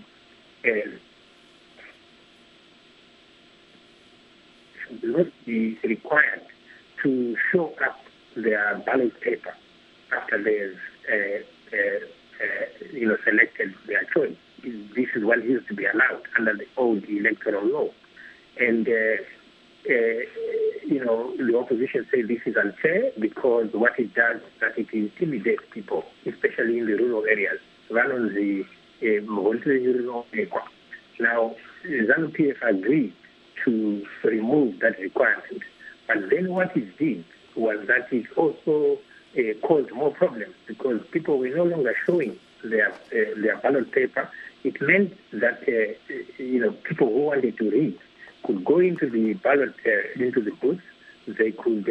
should not be required to show up their ballot paper after they've selected their choice. This is what used to be allowed under the old electoral law. And, the opposition say this is unfair because what it does is that it intimidates people, especially in the rural areas, rather than the rural area. Now, ZANU-PF agreed to remove that requirement. But then what it did was that it also caused more problems because people were no longer showing their ballot paper. It meant that people who wanted to read could go into the ballot into the booth. They could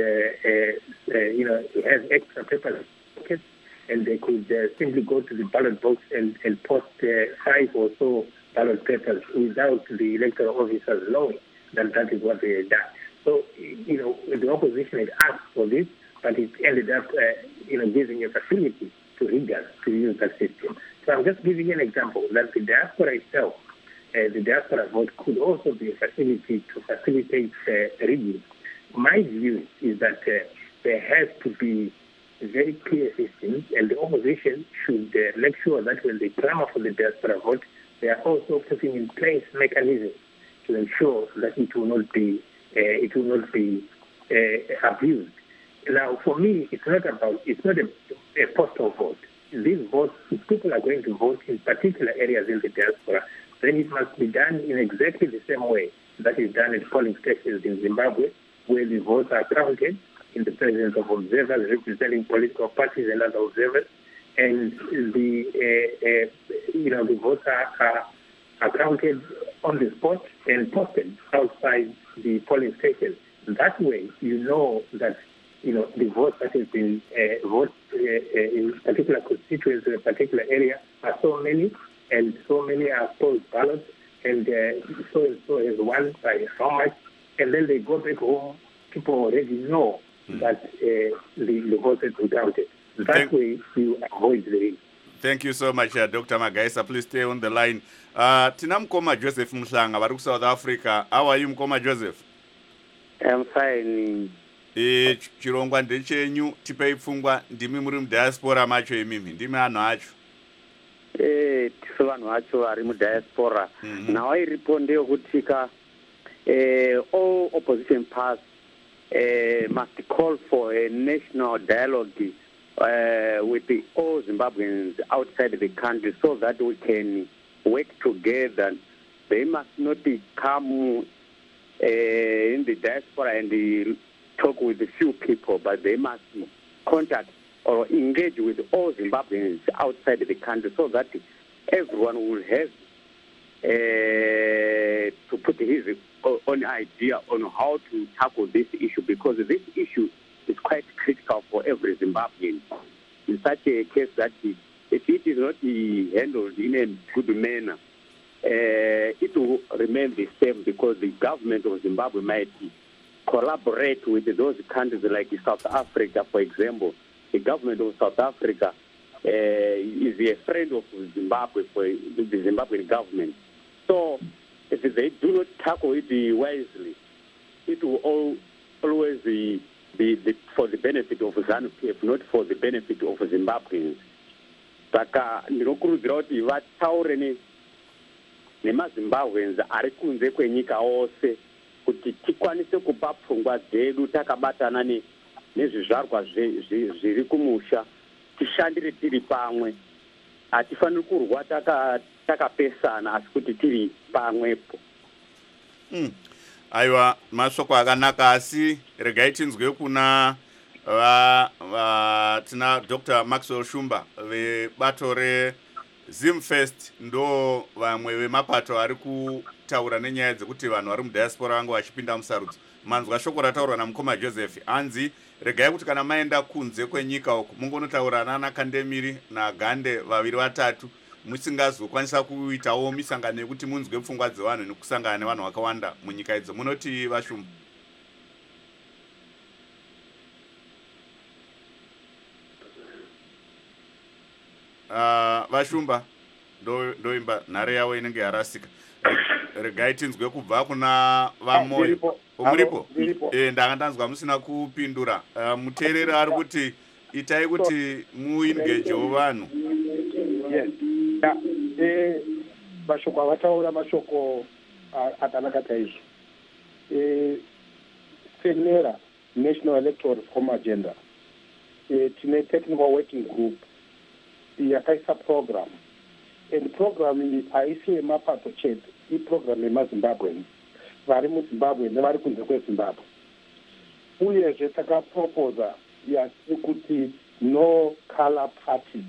have extra papers, and they could simply go to the ballot box and post 5 or so ballot papers without the electoral officers knowing that is what they had done. So the opposition had asked for this, but it ended up giving a facility to riggers to use that system. So I'm just giving you an example that the diaspora itself, the diaspora vote could also be a facility to facilitate rigging. My view is that there has to be very clear systems, and the opposition should make sure that when they clamor for the diaspora vote, they are also putting in place mechanisms to ensure that it will not be abused. Now, for me, it's not a postal vote. These votes, if people are going to vote in particular areas in the diaspora, then it must be done in exactly the same way that is done at polling stations in Zimbabwe, where the votes are counted in the presence of observers representing political parties and other observers, and the votes are counted on the spot and posted outside the polling station. That way, that the votes that have been voted in particular constituency in a particular area are so many, and so many are post ballots, and so has won by how much, and then they go back home. People already know that the votes have been counted. That way, you avoid the risk. Thank you so much, Dr. Magaisa. Please stay on the line. Tina Mkoma Joseph Mhlanga, Baruch South Africa. How are you, Mkoma Joseph? I'm fine. Chirongwa ndechenyu tipei pfungwa ndimi muri mudiaspora macho imimi ndimi anhu acho tiso vanhu vacho vari mudiaspora nawo iripo ndeyekutika all opposition parts must call for a national dialogue with all Zimbabweans outside the country so that we can work together. They must not come in the diaspora and talk with a few people, but they must contact or engage with all Zimbabweans outside the country so that everyone will have to put his own idea on how to tackle this issue, because this issue is quite critical for every Zimbabwean. In such a case that if it is not handled in a good manner, it will remain the same, because the government of Zimbabwe might collaborate with those countries like South Africa, for example. The government of South Africa is a friend of Zimbabwe, for the Zimbabwean government. So if they do not tackle it wisely, it will always be for the benefit of ZANU-PF, not for the benefit of Zimbabweans. Saka ndinokurudzira kuti vataure nemazimbabweans ari kunze kwenyika ose kuti tikwanise kupa pfungwa dzedu takabatana nezvizvarwa zviri kumusha, tishandire tiri pamwe. Hatifaniri kurwa takapesana, asi kuti tiri pamwepo. Aiwa, mashoko akanaka, asi regai tinzwe kuna tina Dr. Maxwell Shumba vebato reZimfest, ndo vamwe vemapato ari kutaura nenyaya dzekuti vanhu vari mudiaspora vange vachipinda musarudzo. Manzwa shoko rataurwa naMukoma Joseph, anzi regai kuti kana maenda kunze kwenyika uku mungonotaura nana Kandemiri naGande vaviri vatatu musingazokwanisa kuitawo misangano yekuti munzwe pfungwa dzevanhu nekusangana nevanhu vakawanda munyika idzo. Munoti Vashumba? Vashumba ndoimba nhare yavo inenge yarasika. Regai tinzwe kubva kuna vamoyo. Muripo? Ndanga ndanzwa musina kupindura. Muteereri ari kuti itai kuti muingejewo vanhu. Mashoko avataura mashoko akanaka chaizvo. Senera National Electoral Reform Agenda, tine technical working group yakaisa program, and program iyi haisi yemapato chete, iprogram yemazimbabweans vari muzimbabwe nevari kunze kwezimbabwe. Uyezve takaproposa yekuti no color party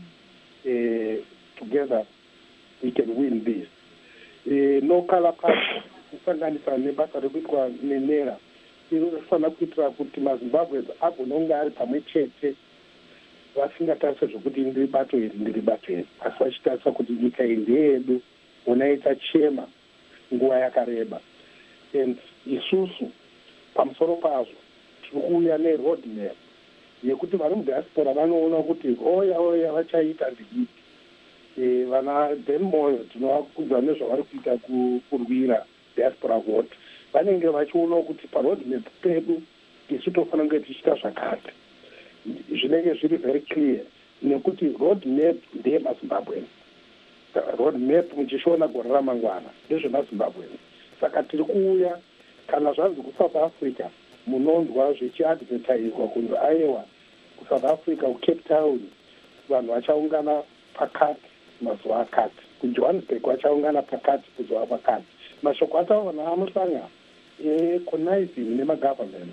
together we can win this. No color party kusanganisa nebasa rekuitwa nenera inofanira kuitira kuti mazimbabweans agononga ari pamwe chete vasingatarisa zvokuti ndiri bato iri ndiri bato iri, asi vachitarisa kuti nyika iyi ndeyedu, ona itachema nguva yakareba. And isusu pamusoro pazvo tiri kuuya neroad map yekuti vari mudiaspora vanoona kuti oya vachaita ndidiki. Vana Denmoyo tinovakudza nezvavari kuita kurwira diaspora vote, vanenge vachiona kuti paroad map pedu isu tofanira kunge tichiita zvakati. Zvinenge zviri very clear nekuti road map ndeyemazimbabweans. Road map muchishoona gore ramangwana ndezvemazimbabweans. Saka tiri kuuya, kana zvanzi kuSouth Africa munonzwa zvichiadvertiswa kunzi aiwa kuSouth Africa kuCape Town vanhu vachaungana pakati mazuva akati, kuJohannesburg vachaungana pakati kuzuva pakati. Mashoko ataona amusangana conniving nemagovernment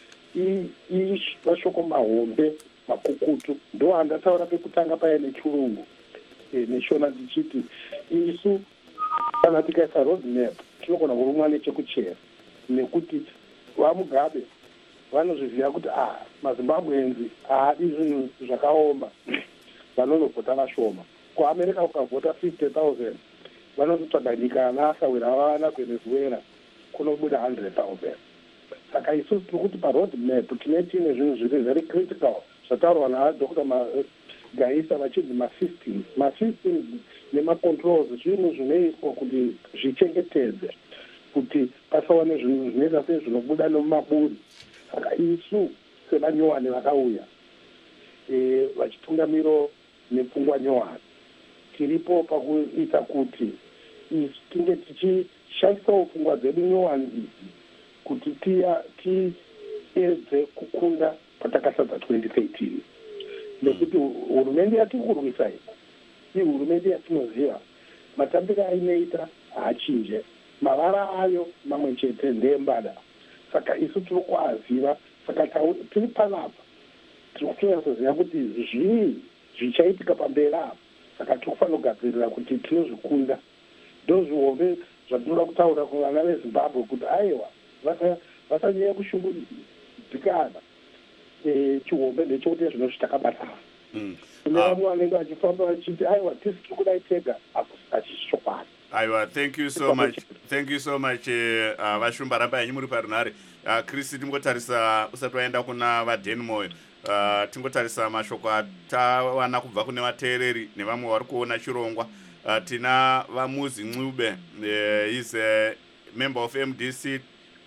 mashoko mahombe makukutu ndo andataura pekutanga paya nechirungu neshona tichiti isu kana tikaisa road map tinogona kurumwa nechekuchera, nekuti vamugabe vanozviziva kuti mazimbabweans haadi zvinhu zvakaoma, vanozovhota vashoma. KuAmerica ukavhota 50,000 vanototsvaga nyika anasawira vana Venezuela kunobuda 100,000. Saka isusu tiri kuti paroad map tine zvinhu zviri very critical zvataurwa naDr. Gaisa vachinzi masystems nemacontrols, zvinhu zvinoiswa kuti zvichengetedze kuti pasawa nezvinhu zvinoita sezvinobuda nemumaburi. Saka isu sevanyowani vakauya vachitungamiro nepfungwa nyowani tiripo pakuita kuti tinge tichishandisawo pfungwa dzedu nyowani idzi kuti tiedze kukunda patakasadza 2013, nekuti hurumende yatiri kurwisa iyi hurumende yatinoziva matambiro ainoita haachinje, mavara ayo mamwe chete ndembada. Saka isu tiri kuaziva, saka tiri panapa tiri kutonyasoziva kuti zvii zvichaitika pamberi apa. Saka tiri kufanira kugadzirira kuti tinozvikunda. Ndo zvihombe zvatinoda kutaura kuvana veZimbabwe kuti aiwa vasanyanya kushungudzikana. Chihombe ndechekuti zvinhu zvitakabata kune vamwe vanenge vachifamba vachiti aiwa tisi tiri kudai tega achizvichokwadi. Aiwa, thank you so much Vashumba, ramba yanyu muri parunhare. Chris, tingotarisa usati waenda kuna vaDenmoyo, tingotarisa mashoko atawana kubva kune vateereri nevamwe vari kuona chirongwa. Tina vaMuzi Ncube, is a member of MDCT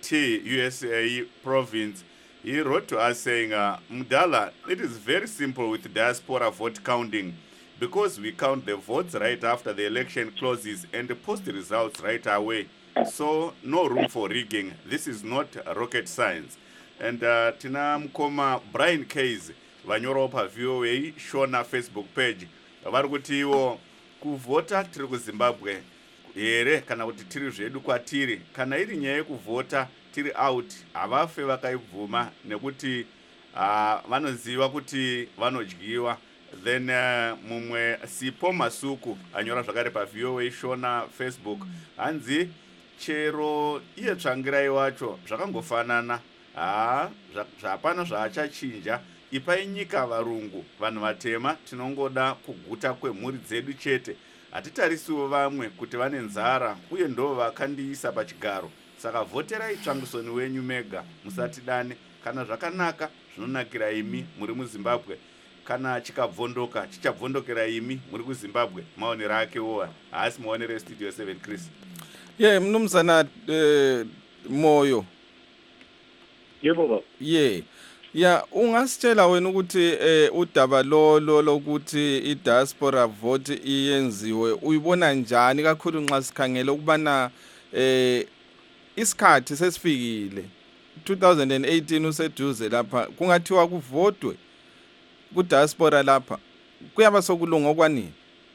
USA province. He wrote to us saying, Mdala, it is very simple with diaspora vote counting, because we count the votes right after the election closes and post the results right away. So no room for rigging. This is not rocket science. And tina mukoma Brian Case vanyorawo paVOA Shona Facebook page vari kuti iwo kuvhota tiri kuZimbabwe here kana kuti tiri zvedu kwatiri, kana iri nyaya yekuvhota tiri out havafe vakaibvuma nekuti vanoziva kuti vanodyiwa. Then mumwe Sipo Masuku anyora zvakare paVOA Shona Facebook hanzi chero iye tsvangirai wacho zvakangofanana, zvapana zvaachachinja. Ipai nyika varungu, vanhu vatema tinongoda kuguta kwemhuri dzedu chete. hatitarisiwo vamwe kuti vane nzara uye ndo vakandiisa pachigaro. Saka vhoterai tsvangisoni wenyu mega, musatidane. Kana zvakanaka zvinonakira imi muri muZimbabwe, kana chikabvondoka chichabvondokera imi muri kuZimbabwe. Maonero ake wowa haasi maonero eStudio 7 Chris. Mnumzana Moyo. Yebo baba. Ya ungasitshela wena ukuthi udaba lolo lokuthi idiaspora vote iyenziwe uyibona njani kakhulu nxa sikhangela ukubana isikhathi sesifikile 2018 useduze lapha kungathiwa kuvotwe kudiaspora lapha kuyaba sokulunga okwanini?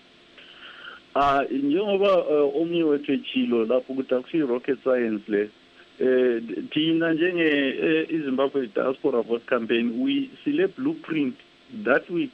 Njengoba omnye wethu echilo lapho ukuthi akusi rocket science le thina njenge iZimbabwe Diaspora Vote Campaign we sile blueprint that we